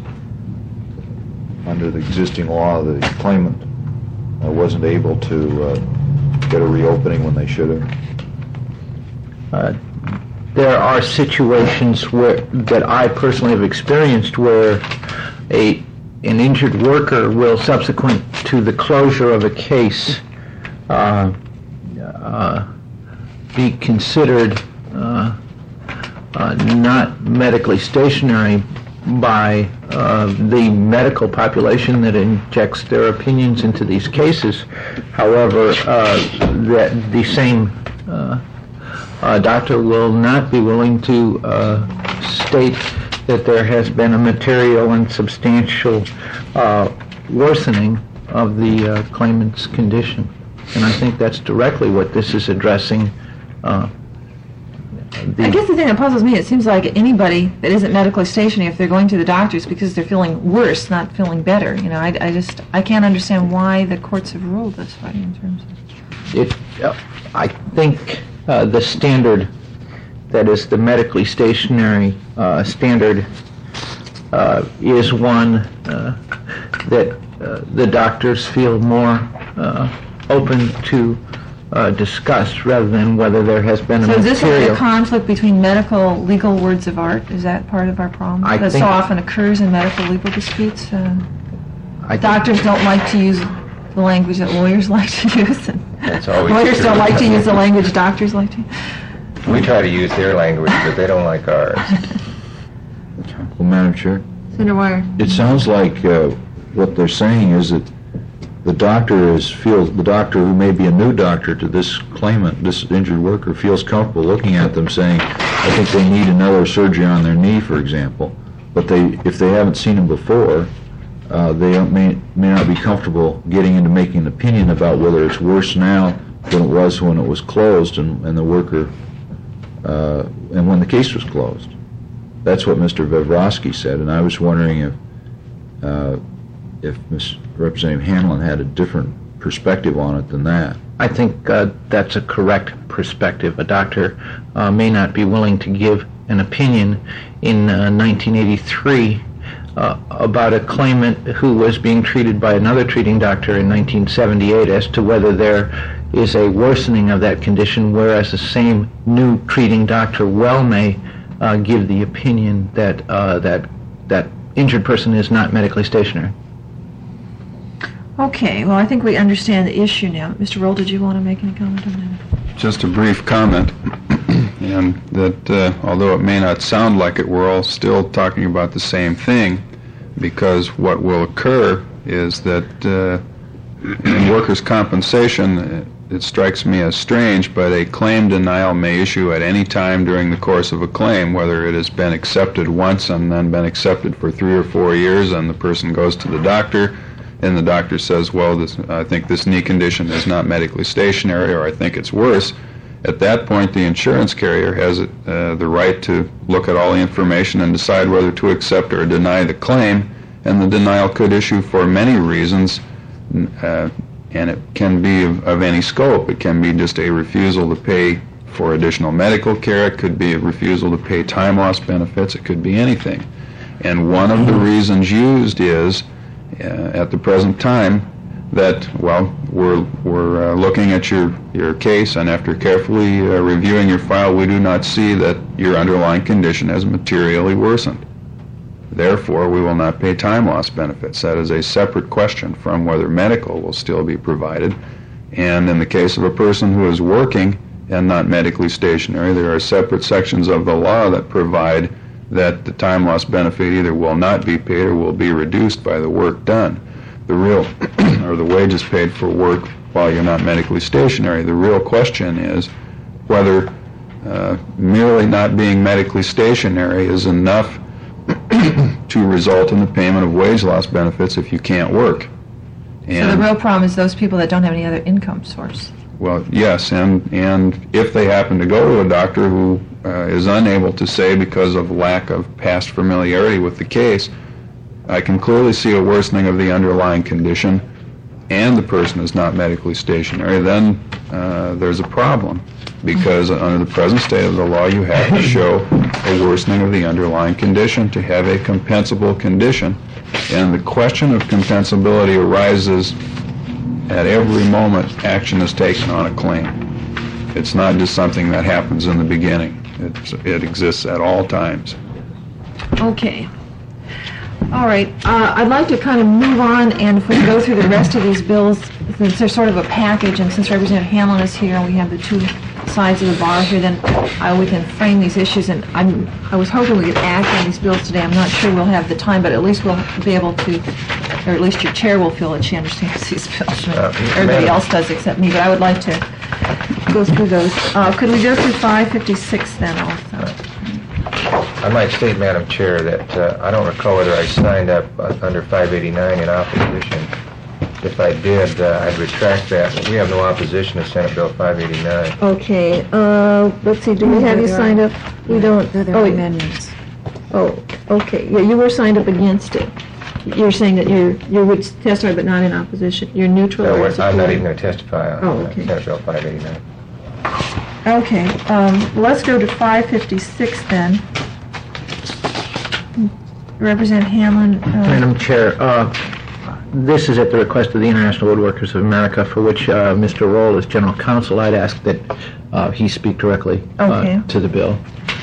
under the existing law, the claimant uh, wasn't able to uh, get a reopening when they should have? Uh, There are situations where, that I personally have experienced where a, an injured worker will, subsequent to the closure of a case, uh, uh, be considered uh, uh, not medically stationary by uh, the medical population that injects their opinions into these cases. However, uh, that the same uh, uh, doctor will not be willing to uh, state that there has been a material and substantial uh, worsening of the uh, claimant's condition. And I think that's directly what this is addressing. Uh, the I guess the thing that puzzles me, it seems like anybody that isn't medically stationary, if they're going to the doctors because they're feeling worse, not feeling better, you know, I, I just, I can't understand why the courts have ruled this way in terms of... It, uh, I think uh, the standard that is the medically stationary uh, standard uh, is one uh, that uh, the doctors feel more uh, open to uh, discuss rather than whether there has been a So is this material. a conflict between medical, legal words of art? Is that part of our problem? I That think- so often occurs in medical legal disputes? Uh, I think- Doctors don't like to use the language that lawyers like to use, and That's always lawyers true. don't like to use the language doctors like to. We try to use their language, but they don't like ours. Well, Madam Chair, Senator Wire. it sounds like uh, what they're saying is that the doctor is, feels, the doctor who may be a new doctor to this claimant, this injured worker, feels comfortable looking at them saying, I think they need another surgery on their knee, for example. But they, if they haven't seen him before, uh, they don't- may, may not be comfortable getting into making an opinion about whether it's worse now than it was when it was closed and, and the worker, uh, and when the case was closed. That's what Mister Vivrovsky said, and I was wondering if, uh, if Miz Representative Hanlon had a different perspective on it than that. I think uh, that's a correct perspective. A doctor uh, may not be willing to give an opinion in uh, nineteen eighty-three uh, about a claimant who was being treated by another treating doctor in nineteen seventy-eight as to whether there is a worsening of that condition, whereas the same new treating doctor well may uh, give the opinion that uh, that that injured person is not medically stationary. Okay, well, I think we understand the issue now. Mister Roll, did you want to make any comment on that? Just a brief comment, and that uh, although it may not sound like it, we're all still talking about the same thing, because what will occur is that uh, in workers' compensation, it strikes me as strange, but a claim denial may issue at any time during the course of a claim, whether it has been accepted once and then been accepted for three or four years, and the person goes to the doctor, and the doctor says, well, this, I think this knee condition is not medically stationary, or I think it's worse. At that point, the insurance carrier has uh, the right to look at all the information and decide whether to accept or deny the claim, and the denial could issue for many reasons, uh, and it can be of, of any scope. It can be just a refusal to pay for additional medical care. It could be a refusal to pay time loss benefits. It could be anything. And one of the reasons used is, uh, at the present time, that, well, we're, we're uh, looking at your, your case, and after carefully uh, reviewing your file, we do not see that your underlying condition has materially worsened. Therefore, we will not pay time loss benefits. That is a separate question from whether medical will still be provided. And in the case of a person who is working and not medically stationary, there are separate sections of the law that provide that the time loss benefit either will not be paid or will be reduced by the work done. The real, or the wages paid for work while you're not medically stationary. The real question is whether uh, merely not being medically stationary is enough to result in the payment of wage loss benefits if you can't work. And so the real problem is those people that don't have any other income source. Well, yes, and and if they happen to go to a doctor who uh, is unable to say because of lack of past familiarity with the case, I can clearly see a worsening of the underlying condition, and the person is not medically stationary, then uh, there's a problem. Because under the present state of the law, you have to show a worsening of the underlying condition to have a compensable condition. And the question of compensability arises at every moment action is taken on a claim. It's not just something that happens in the beginning. It's, it exists at all times. Okay. All right. Uh, I'd like to kind of move on, and if we can go through the rest of these bills, since they're sort of a package, and since Representative Hanlon is here, and we have the two sides of the bar here, then uh, we can frame these issues. And I'm, I was hoping we could act on these bills today. I'm not sure we'll have the time, but at least we'll be able to, or at least your chair will feel that she understands these bills. Uh, Everybody Madam- else does except me, but I would like to go through those. Uh, could we go through five fifty-six then also? I might state, Madam Chair, that uh, I don't recall whether I signed up uh, under five eighty-nine in opposition. If I did, uh, I'd retract that. We have no opposition to Senate Bill five eighty-nine. Okay, uh, let's see, do we have you signed up? We don't. There are Oh, amendments. Oh, okay, yeah, you were signed up against it. You're saying that you're, you would testify but not in opposition. You're neutral No, or we're- I'm not supporting? even going to testify on Oh, uh, okay. Senate Bill five eighty-nine. Okay, um, let's go to five fifty-six then. Representative Hanlon. uh, Madam Chair, uh, this is at the request of the International Woodworkers of America, for which uh, Mister Roll is General Counsel. I'd ask that uh, he speak directly uh, Okay. to the bill.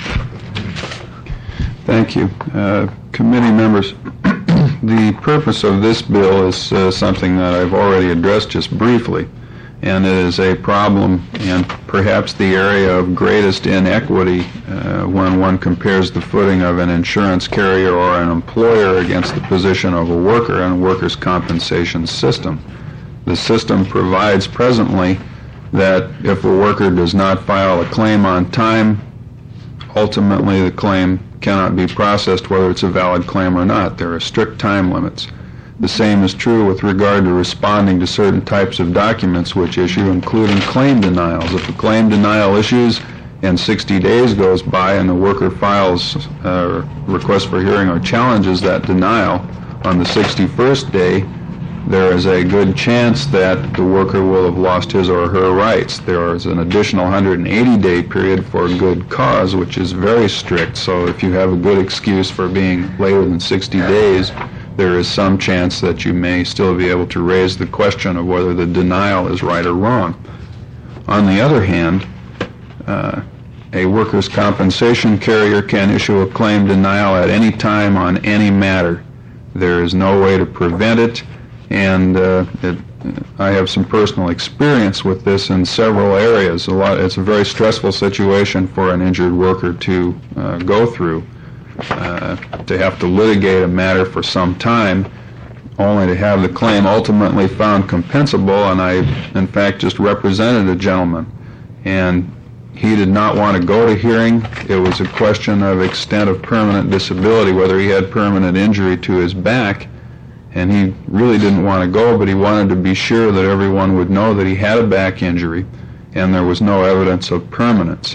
Thank you. Uh, Committee members, the purpose of this bill is uh, something that I've already addressed just briefly, and it is a problem and perhaps the area of greatest inequity uh, when one compares the footing of an insurance carrier or an employer against the position of a worker in a workers' compensation system. the system provides presently that if a worker does not file a claim on time, ultimately the claim cannot be processed whether it's a valid claim or not. There are strict time limits. The same is true with regard to responding to certain types of documents which issue, including claim denials. If a claim denial issues and sixty days goes by and the worker files a request for hearing or challenges that denial on the sixty-first day, there is a good chance that the worker will have lost his or her rights. There is an additional one hundred eighty day period for good cause, which is very strict. So if you have a good excuse for being later than sixty days, there is some chance that you may still be able to raise the question of whether the denial is right or wrong. On the other hand, uh, a workers' compensation carrier can issue a claim denial at any time on any matter. There is no way to prevent it, and uh, it, I have some personal experience with this in several areas. A lot, it's a very stressful situation for an injured worker to uh, go through, uh, to have to litigate a matter for some time, only to have the claim ultimately found compensable. And I, in fact, just represented a gentleman, and he did not want to go to hearing. It was a question of extent of permanent disability, whether he had permanent injury to his back, and he really didn't want to go, but he wanted to be sure that everyone would know that he had a back injury and there was no evidence of permanence.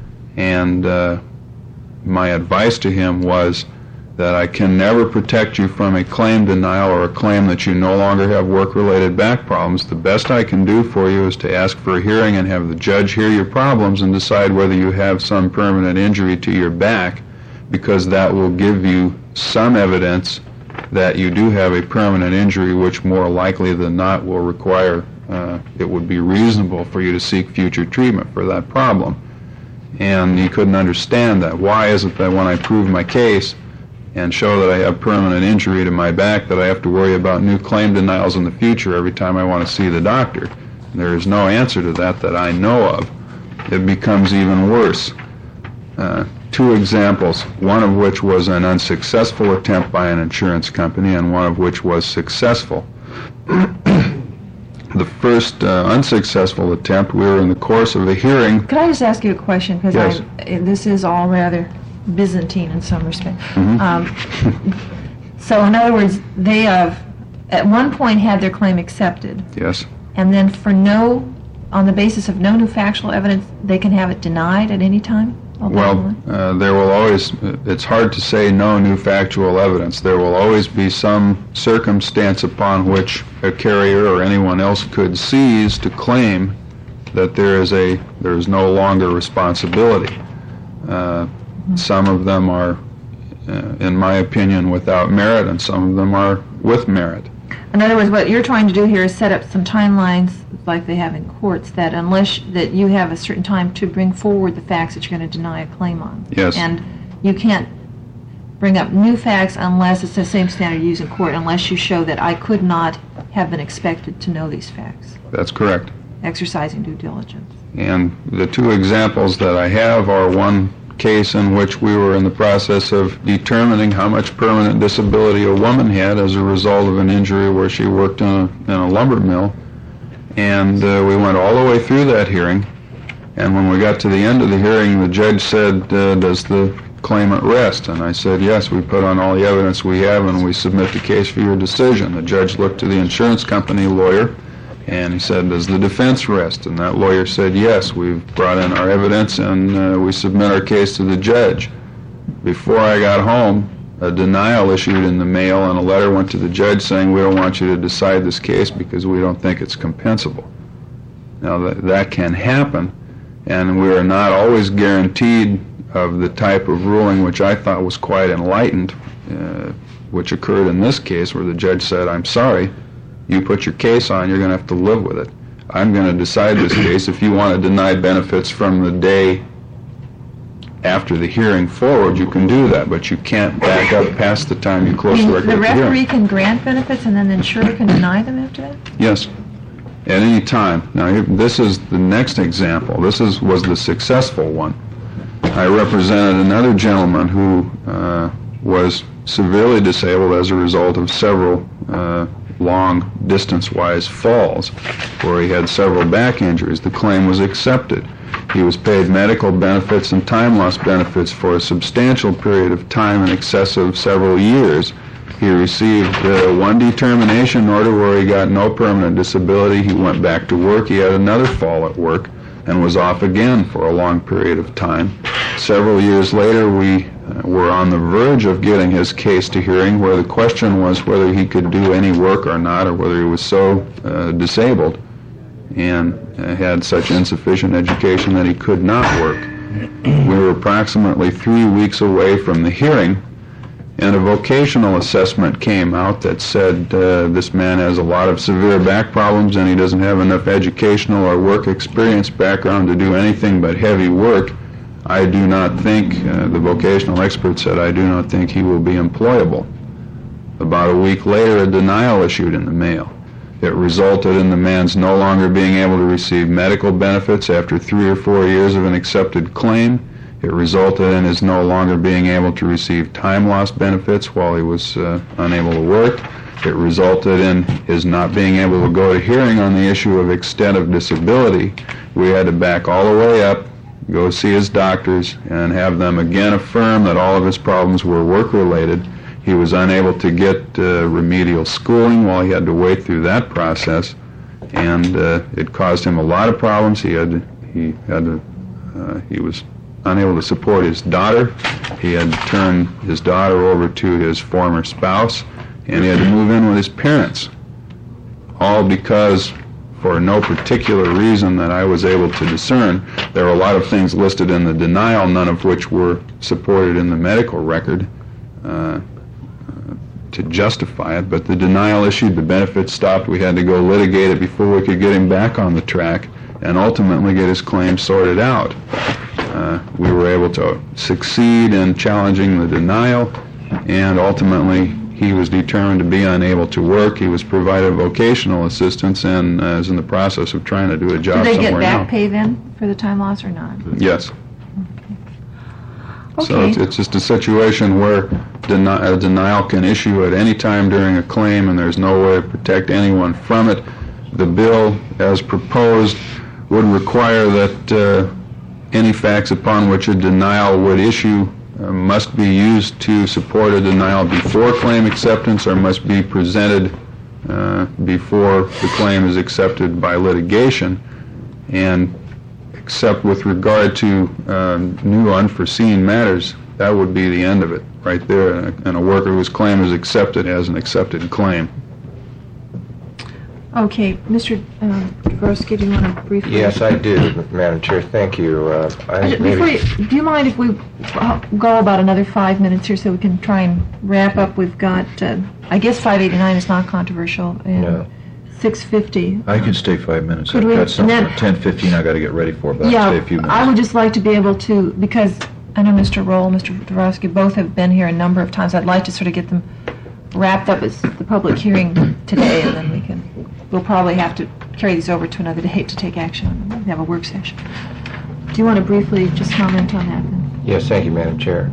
And uh, my advice to him was that I can never protect you from a claim denial or a claim that you no longer have work-related back problems. The best I can do for you is to ask for a hearing and have the judge hear your problems and decide whether you have some permanent injury to your back, because that will give you some evidence that you do have a permanent injury, which more likely than not will require, uh, it would be reasonable for you to seek future treatment for that problem. And he couldn't understand that. Why is it that when I prove my case and show that I have permanent injury to my back, that I have to worry about new claim denials in the future every time I want to see the doctor? There is no answer to that that I know of. It becomes even worse. Uh, two examples, one of which was an unsuccessful attempt by an insurance company and one of which was successful. The first uh, unsuccessful attempt, we were in the course of a hearing. Could I just ask you a question? Because Yes. this is all rather Byzantine in some respect. Mhm. Um, so in other words, they have at one point had their claim accepted, Yes. and then for no, on the basis of no new factual evidence, they can have it denied at any time? Well, uh, there will always, it's hard to say no new factual evidence. There will always be some circumstance upon which a carrier or anyone else could seize to claim that there is a, there is no longer responsibility. Uh, some of them are, uh, in my opinion, without merit, and some of them are with merit. In other words, what you're trying to do here is set up some timelines like they have in courts, that unless that you have a certain time to bring forward the facts that you're going to deny a claim on. Yes. And you can't bring up new facts unless it's the same standard used in court, unless you show that I could not have been expected to know these facts, That's correct. exercising due diligence. And the two examples that I have are one case in which we were in the process of determining how much permanent disability a woman had as a result of an injury where she worked in a, in a lumber mill. And uh, we went all the way through that hearing. And when we got to the end of the hearing, the judge said, uh, does the claimant rest? And I said, yes, we put on all the evidence we have and we submit the case for your decision. The judge looked to the insurance company lawyer and he said, does the defense rest? And that lawyer said, yes, we've brought in our evidence and uh, we submit our case to the judge. Before I got home, a denial issued in the mail and a letter went to the judge saying, we don't want you to decide this case because we don't think it's compensable. Now that, that can happen, and we are not always guaranteed of the type of ruling which I thought was quite enlightened, uh, which occurred in this case where the judge said, I'm sorry, you put your case on, you're going to have to live with it. I'm going to decide this case. If you want to deny benefits from the day after the hearing forward, you can do that, but you can't back up past the time you close the record The at the hearing. referee can grant benefits and then the insurer can deny them after that? Yes, at any time. Now, here- this is the next example. This is was the successful one. I represented another gentleman who uh, was severely disabled as a result of several uh, long distance-wise falls where he had several back injuries. The claim was accepted. He was paid medical benefits and time loss benefits for a substantial period of time in excess of several years. He received uh, one determination order where he got no permanent disability. He went back to work. He had another fall at work and was off again for a long period of time. Several years later, we uh, were on the verge of getting his case to hearing, where the question was whether he could do any work or not, or whether he was so uh, disabled and uh, had such insufficient education that he could not work. We were approximately three weeks away from the hearing, and a vocational assessment came out that said uh, this man has a lot of severe back problems and he doesn't have enough educational or work experience background to do anything but heavy work. I do not think, uh, the vocational expert said, I do not think he will be employable. About a week later, a denial issued in the mail. It resulted in the man's no longer being able to receive medical benefits after three or four years of an accepted claim. It resulted in his no longer being able to receive time loss benefits while he was uh, unable to work. It resulted in his not being able to go to hearing on the issue of extent of disability. We had to back all the way up, go see his doctors, and have them again affirm that all of his problems were work-related. He was unable to get uh, remedial schooling while he had to wait through that process, and uh, it caused him a lot of problems. He had to, he had to, uh, he was unable to support his daughter. He had to turn his daughter over to his former spouse, and he had to move in with his parents, all because, for no particular reason that I was able to discern, there were a lot of things listed in the denial, none of which were supported in the medical record uh, to justify it. But the denial issued, the benefits stopped, we had to go litigate it before we could get him back on the track and ultimately get his claim sorted out. Uh, we were able to succeed in challenging the denial, and ultimately he was determined to be unable to work. He was provided vocational assistance and uh, is in the process of trying to do a job Do they somewhere get back now. pay then for the time loss or not? Yes. So Okay. it's, it's just a situation where deni- a denial can issue at any time during a claim, and there's no way to protect anyone from it. The bill, as proposed, would require that uh, any facts upon which a denial would issue uh, must be used to support a denial before claim acceptance, or must be presented uh, before the claim is accepted by litigation. And except with regard to uh, new unforeseen matters, that would be the end of it right there, and a worker whose claim is accepted as an accepted claim. Okay, Mister uh, Dvorsky, do you want to briefly? Yes, I do, Madam Chair. Thank you. Uh, I think Before maybe, you, do you mind if we uh, go about another five minutes here so we can try and wrap up? We've got, uh, I guess five eighty-nine is not controversial, and No. six fifty. I can stay five minutes. Could I've we- got something and at then- ten fifteen I got to get ready for, but I'll Yeah, stay a few minutes. I would just like to be able to, because I know Mister Roll, Mister Dvorsky both have been here a number of times. I'd like to sort of get them wrapped up as the public hearing today, and then we can, we'll probably have to carry these over to another day to take action on them, have a work session. Do you want to briefly just comment on that then? yes, thank you, Madam Chair.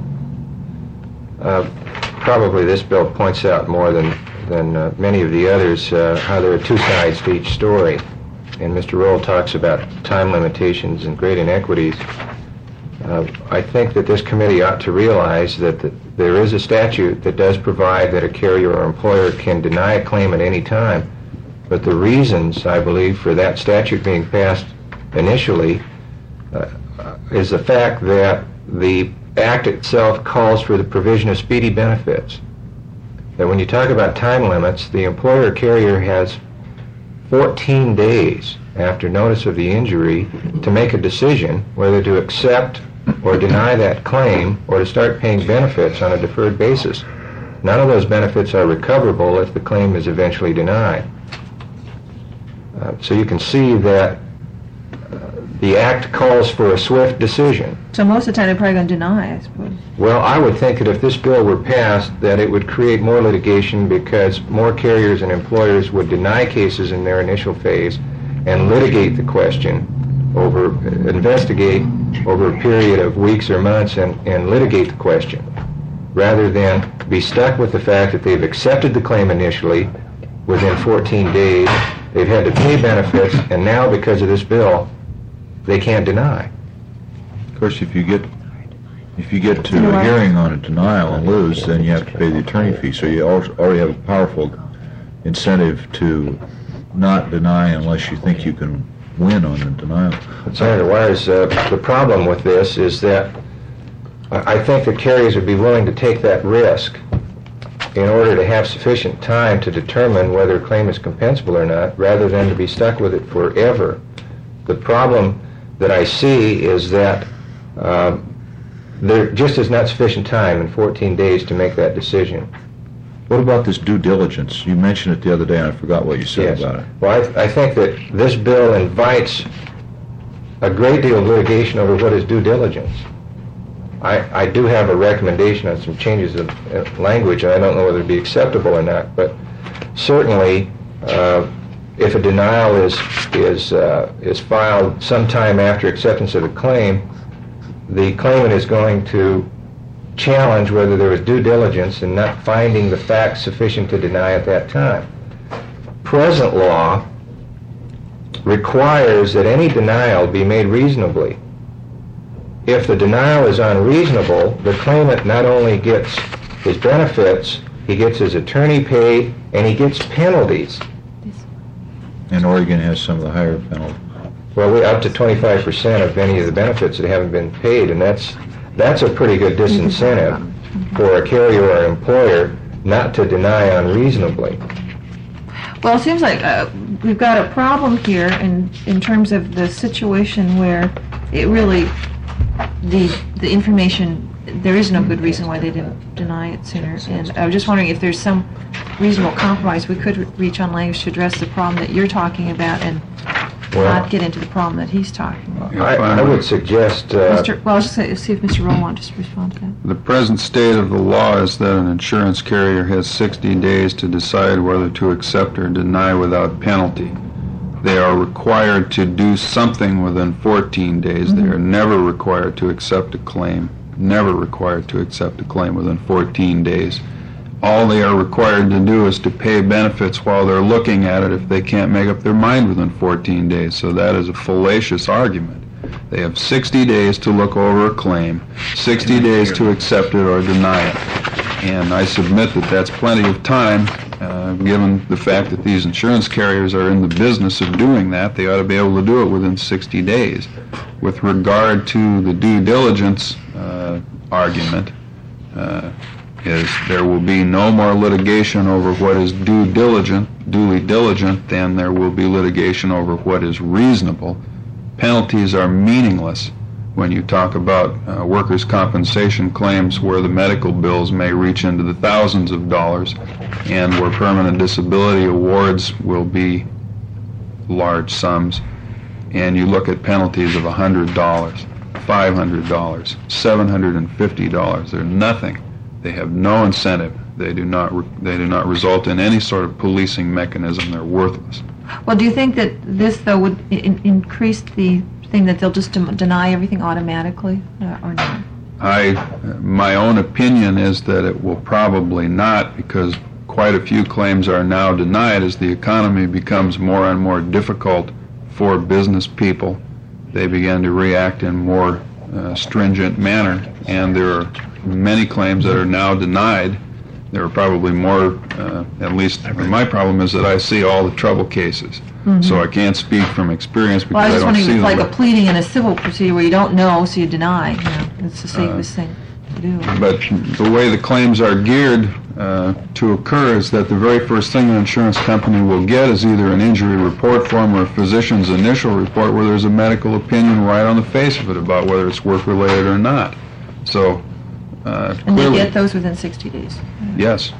Uh, probably this bill points out more than, than uh, many of the others uh, how there are two sides to each story. And Mister Roll talks about time limitations and great inequities. Uh, I think that this committee ought to realize that the, there is a statute that does provide that a carrier or employer can deny a claim at any time, but the reasons, I believe, for that statute being passed initially uh, is the fact that the Act itself calls for the provision of speedy benefits. That when you talk about time limits, the employer carrier has fourteen days after notice of the injury to make a decision whether to accept or deny that claim or to start paying benefits on a deferred basis. None of those benefits are recoverable if the claim is eventually denied. Uh, so you can see that uh, the Act calls for a swift decision. So most of the time they're probably going to deny, I suppose. Well, I would think that if this bill were passed, that it would create more litigation because more carriers and employers would deny cases in their initial phase and litigate the question over, investigate over a period of weeks or months and, and litigate the question, rather than be stuck with the fact that they've accepted the claim initially, within fourteen days. They've had to pay benefits, and now because of this bill, they can't deny. Of course, if you get, if you get to a hearing on a denial and lose, then you have to pay the attorney fee. So you al- already have a powerful incentive to not deny unless you think you can win on the denial. Senator Wires, uh, the problem with this is that I I think the carriers would be willing to take that risk in order to have sufficient time to determine whether a claim is compensable or not, rather than to be stuck with it forever. The problem that I see is that um, there just is not sufficient time in fourteen days to make that decision. What about this due diligence? You mentioned it the other day, and I forgot what you said Yes. about it. Well, I, I think that this bill invites a great deal of litigation over what is due diligence. I, I do have a recommendation on some changes of uh, language, and I don't know whether it'd be acceptable or not, but certainly, uh, if a denial is is uh, is filed sometime after acceptance of the claim, the claimant is going to challenge whether there was due diligence in not finding the facts sufficient to deny at that time. Present law requires that any denial be made reasonably. If the denial is unreasonable, the claimant not only gets his benefits, he gets his attorney paid, and he gets penalties. And Oregon has some of the higher penalties. Well, we up to twenty-five percent of any of the benefits that haven't been paid, and that's that's a pretty good disincentive for a carrier or employer not to deny unreasonably. Well, it seems like uh, we've got a problem here in, in terms of the situation where it really, the the information, there is no good reason why they didn't deny it sooner. And I was just wondering if there's some reasonable compromise we could reach on language to address the problem that you're talking about and Well, not get into the problem that he's talking about. I, I would suggest... Uh, Mister Well, I'll just say, see if Mister Roll wants to respond to that. The present state of the law is that an insurance carrier has sixty days to decide whether to accept or deny without penalty. They are required to do something within fourteen days. They are never required to accept a claim, never required to accept a claim within fourteen days. All they are required to do is to pay benefits while they're looking at it if they can't make up their mind within fourteen days. So that is a fallacious argument. They have sixty days to look over a claim, sixty days to accept it or deny it. And I submit that that's plenty of time, uh, given the fact that these insurance carriers are in the business of doing that. They ought to be able to do it within sixty days. With regard to the due diligence uh, argument, uh, is there will be no more litigation over what is due diligent, duly diligent, than there will be litigation over what is reasonable. Penalties are meaningless when you talk about uh, workers' compensation claims where the medical bills may reach into the thousands of dollars and where permanent disability awards will be large sums. And you look at penalties of one hundred dollars, five hundred dollars, seven hundred fifty dollars. They're nothing. They have no incentive. They do not. Re- they do not result in any sort of policing mechanism. They're worthless. Well, do you think that this, though, would in- increase the thing that they'll just dem- deny everything automatically, uh, or not? I, my own opinion is that it will probably not, because quite a few claims are now denied as the economy becomes more and more difficult for business people. They begin to react in more uh, stringent manner, and there are many claims that are now denied. There are probably more, uh, at least my problem is that I see all the trouble cases. Mhm. So I can't speak from experience because Well, I was I just don't wondering see if them. like a but- pleading in a civil procedure where you don't know, so you deny, you know, it's the safest thing to do. But the way the claims are geared uh, to occur is that the very first thing an insurance company will get is either an injury report form or a physician's initial report where there's a medical opinion right on the face of it about whether it's work-related or not. So, uh, And they clearly, get those within sixty days. yes,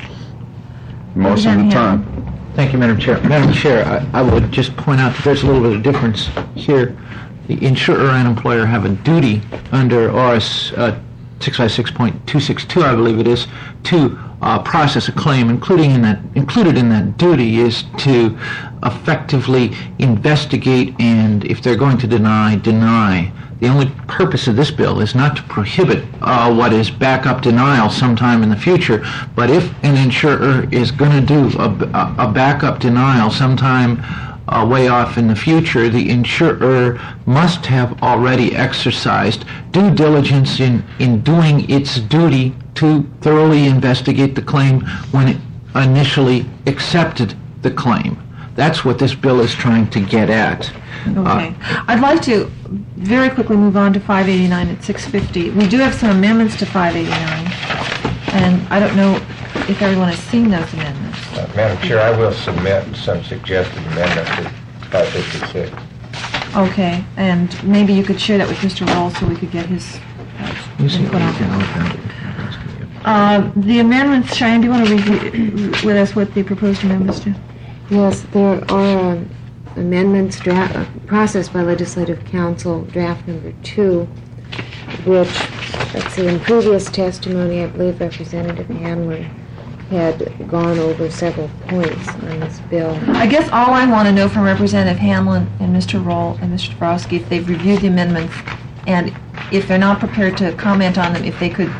most of the time. Thank you, Madam Chair. Madam Chair, I, I would just point out that there's a little bit of difference here. The insurer and employer have a duty under R S uh, six fifty-six point two six two, I believe it is, to uh, process a claim, including in that, included in that duty is to effectively investigate and, if they're going to deny, deny. The only purpose of this bill is not to prohibit uh, what is backup denial sometime in the future, but if an insurer is going to do a, a backup denial sometime uh, way off in the future, the insurer must have already exercised due diligence in, in doing its duty to thoroughly investigate the claim when it initially accepted the claim. That's what this bill is trying to get at. Okay. I'd like to very quickly move on to five eighty-nine at six fifty. We do have some amendments to five eighty-nine, and I don't know if everyone has seen those amendments. Uh, Madam Chair, I will submit some suggested amendments to five fifty-six. Okay, and maybe you could share that with Mister Roll so we could get his uh, input on that. Uh, the amendments, Cheyenne, do you want to review with us what the proposed amendments do? Yes, there are um, amendments dra- uh, processed by Legislative Council, draft number two, which, let's see, in previous testimony, I believe Representative Hanlon had gone over several points on this bill. I guess all I want to know from Representative Hanlon and Mister Roll and Mister Dabrowski, if they've reviewed the amendments, and if they're not prepared to comment on them, if they could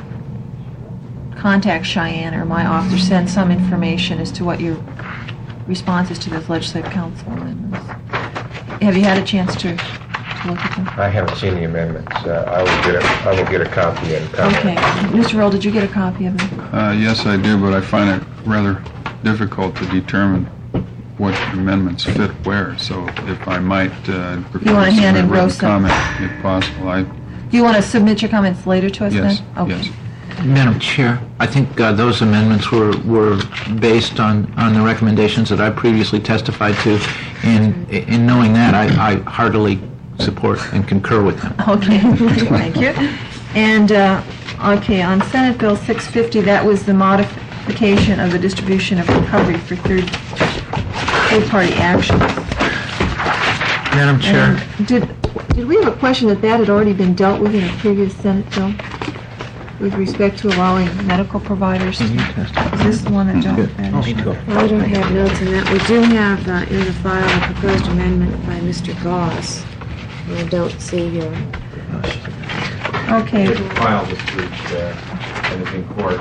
contact Cheyenne or my office, or send some information as to what your responses to those Legislative Council amendments. Have you had a chance to, to look at them? I haven't seen the amendments. Uh, I will get a, I will get a copy and comment. Okay. Mister Roll, did you get a copy of them? Uh, yes, I do, but I find it rather difficult to determine what amendments fit where. So if I might uh, You want to hand in written roast them? comment, if possible. I, Do you want to submit your comments later to us yes, then? Okay. yes. Madam Chair, I think uh, those amendments were, were based on, on the recommendations that I previously testified to, and in knowing that, I, I heartily support and concur with them. Okay, thank you. And, uh, okay, on Senate Bill six fifty, that was the modification of the distribution of recovery for third, third-party actions. Madam Chair. And did, did we have a question that that had already been dealt with in a previous Senate bill? With respect to allowing medical providers? Is this the one that dealt with that? Well, I don't have notes on that. We do have uh, in the file a proposed amendment by Mister Goss. And I don't see your... Okay. The file was reached, uh, and is in court.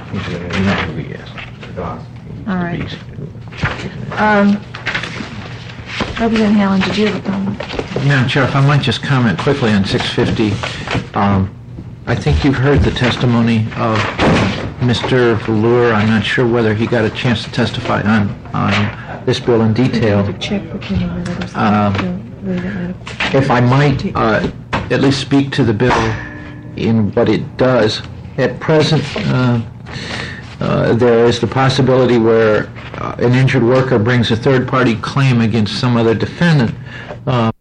All right. Um, Representative Hanlon, did you have a comment? Madam Chair, if I might just comment quickly on six fifty. Um, I think you've heard the testimony of Mister Velour. I'm not sure whether he got a chance to testify on, on this bill in detail. Um, if I might uh, at least speak to the bill in what it does. At present, uh, uh, there is the possibility where uh, an injured worker brings a third-party claim against some other defendant. Uh,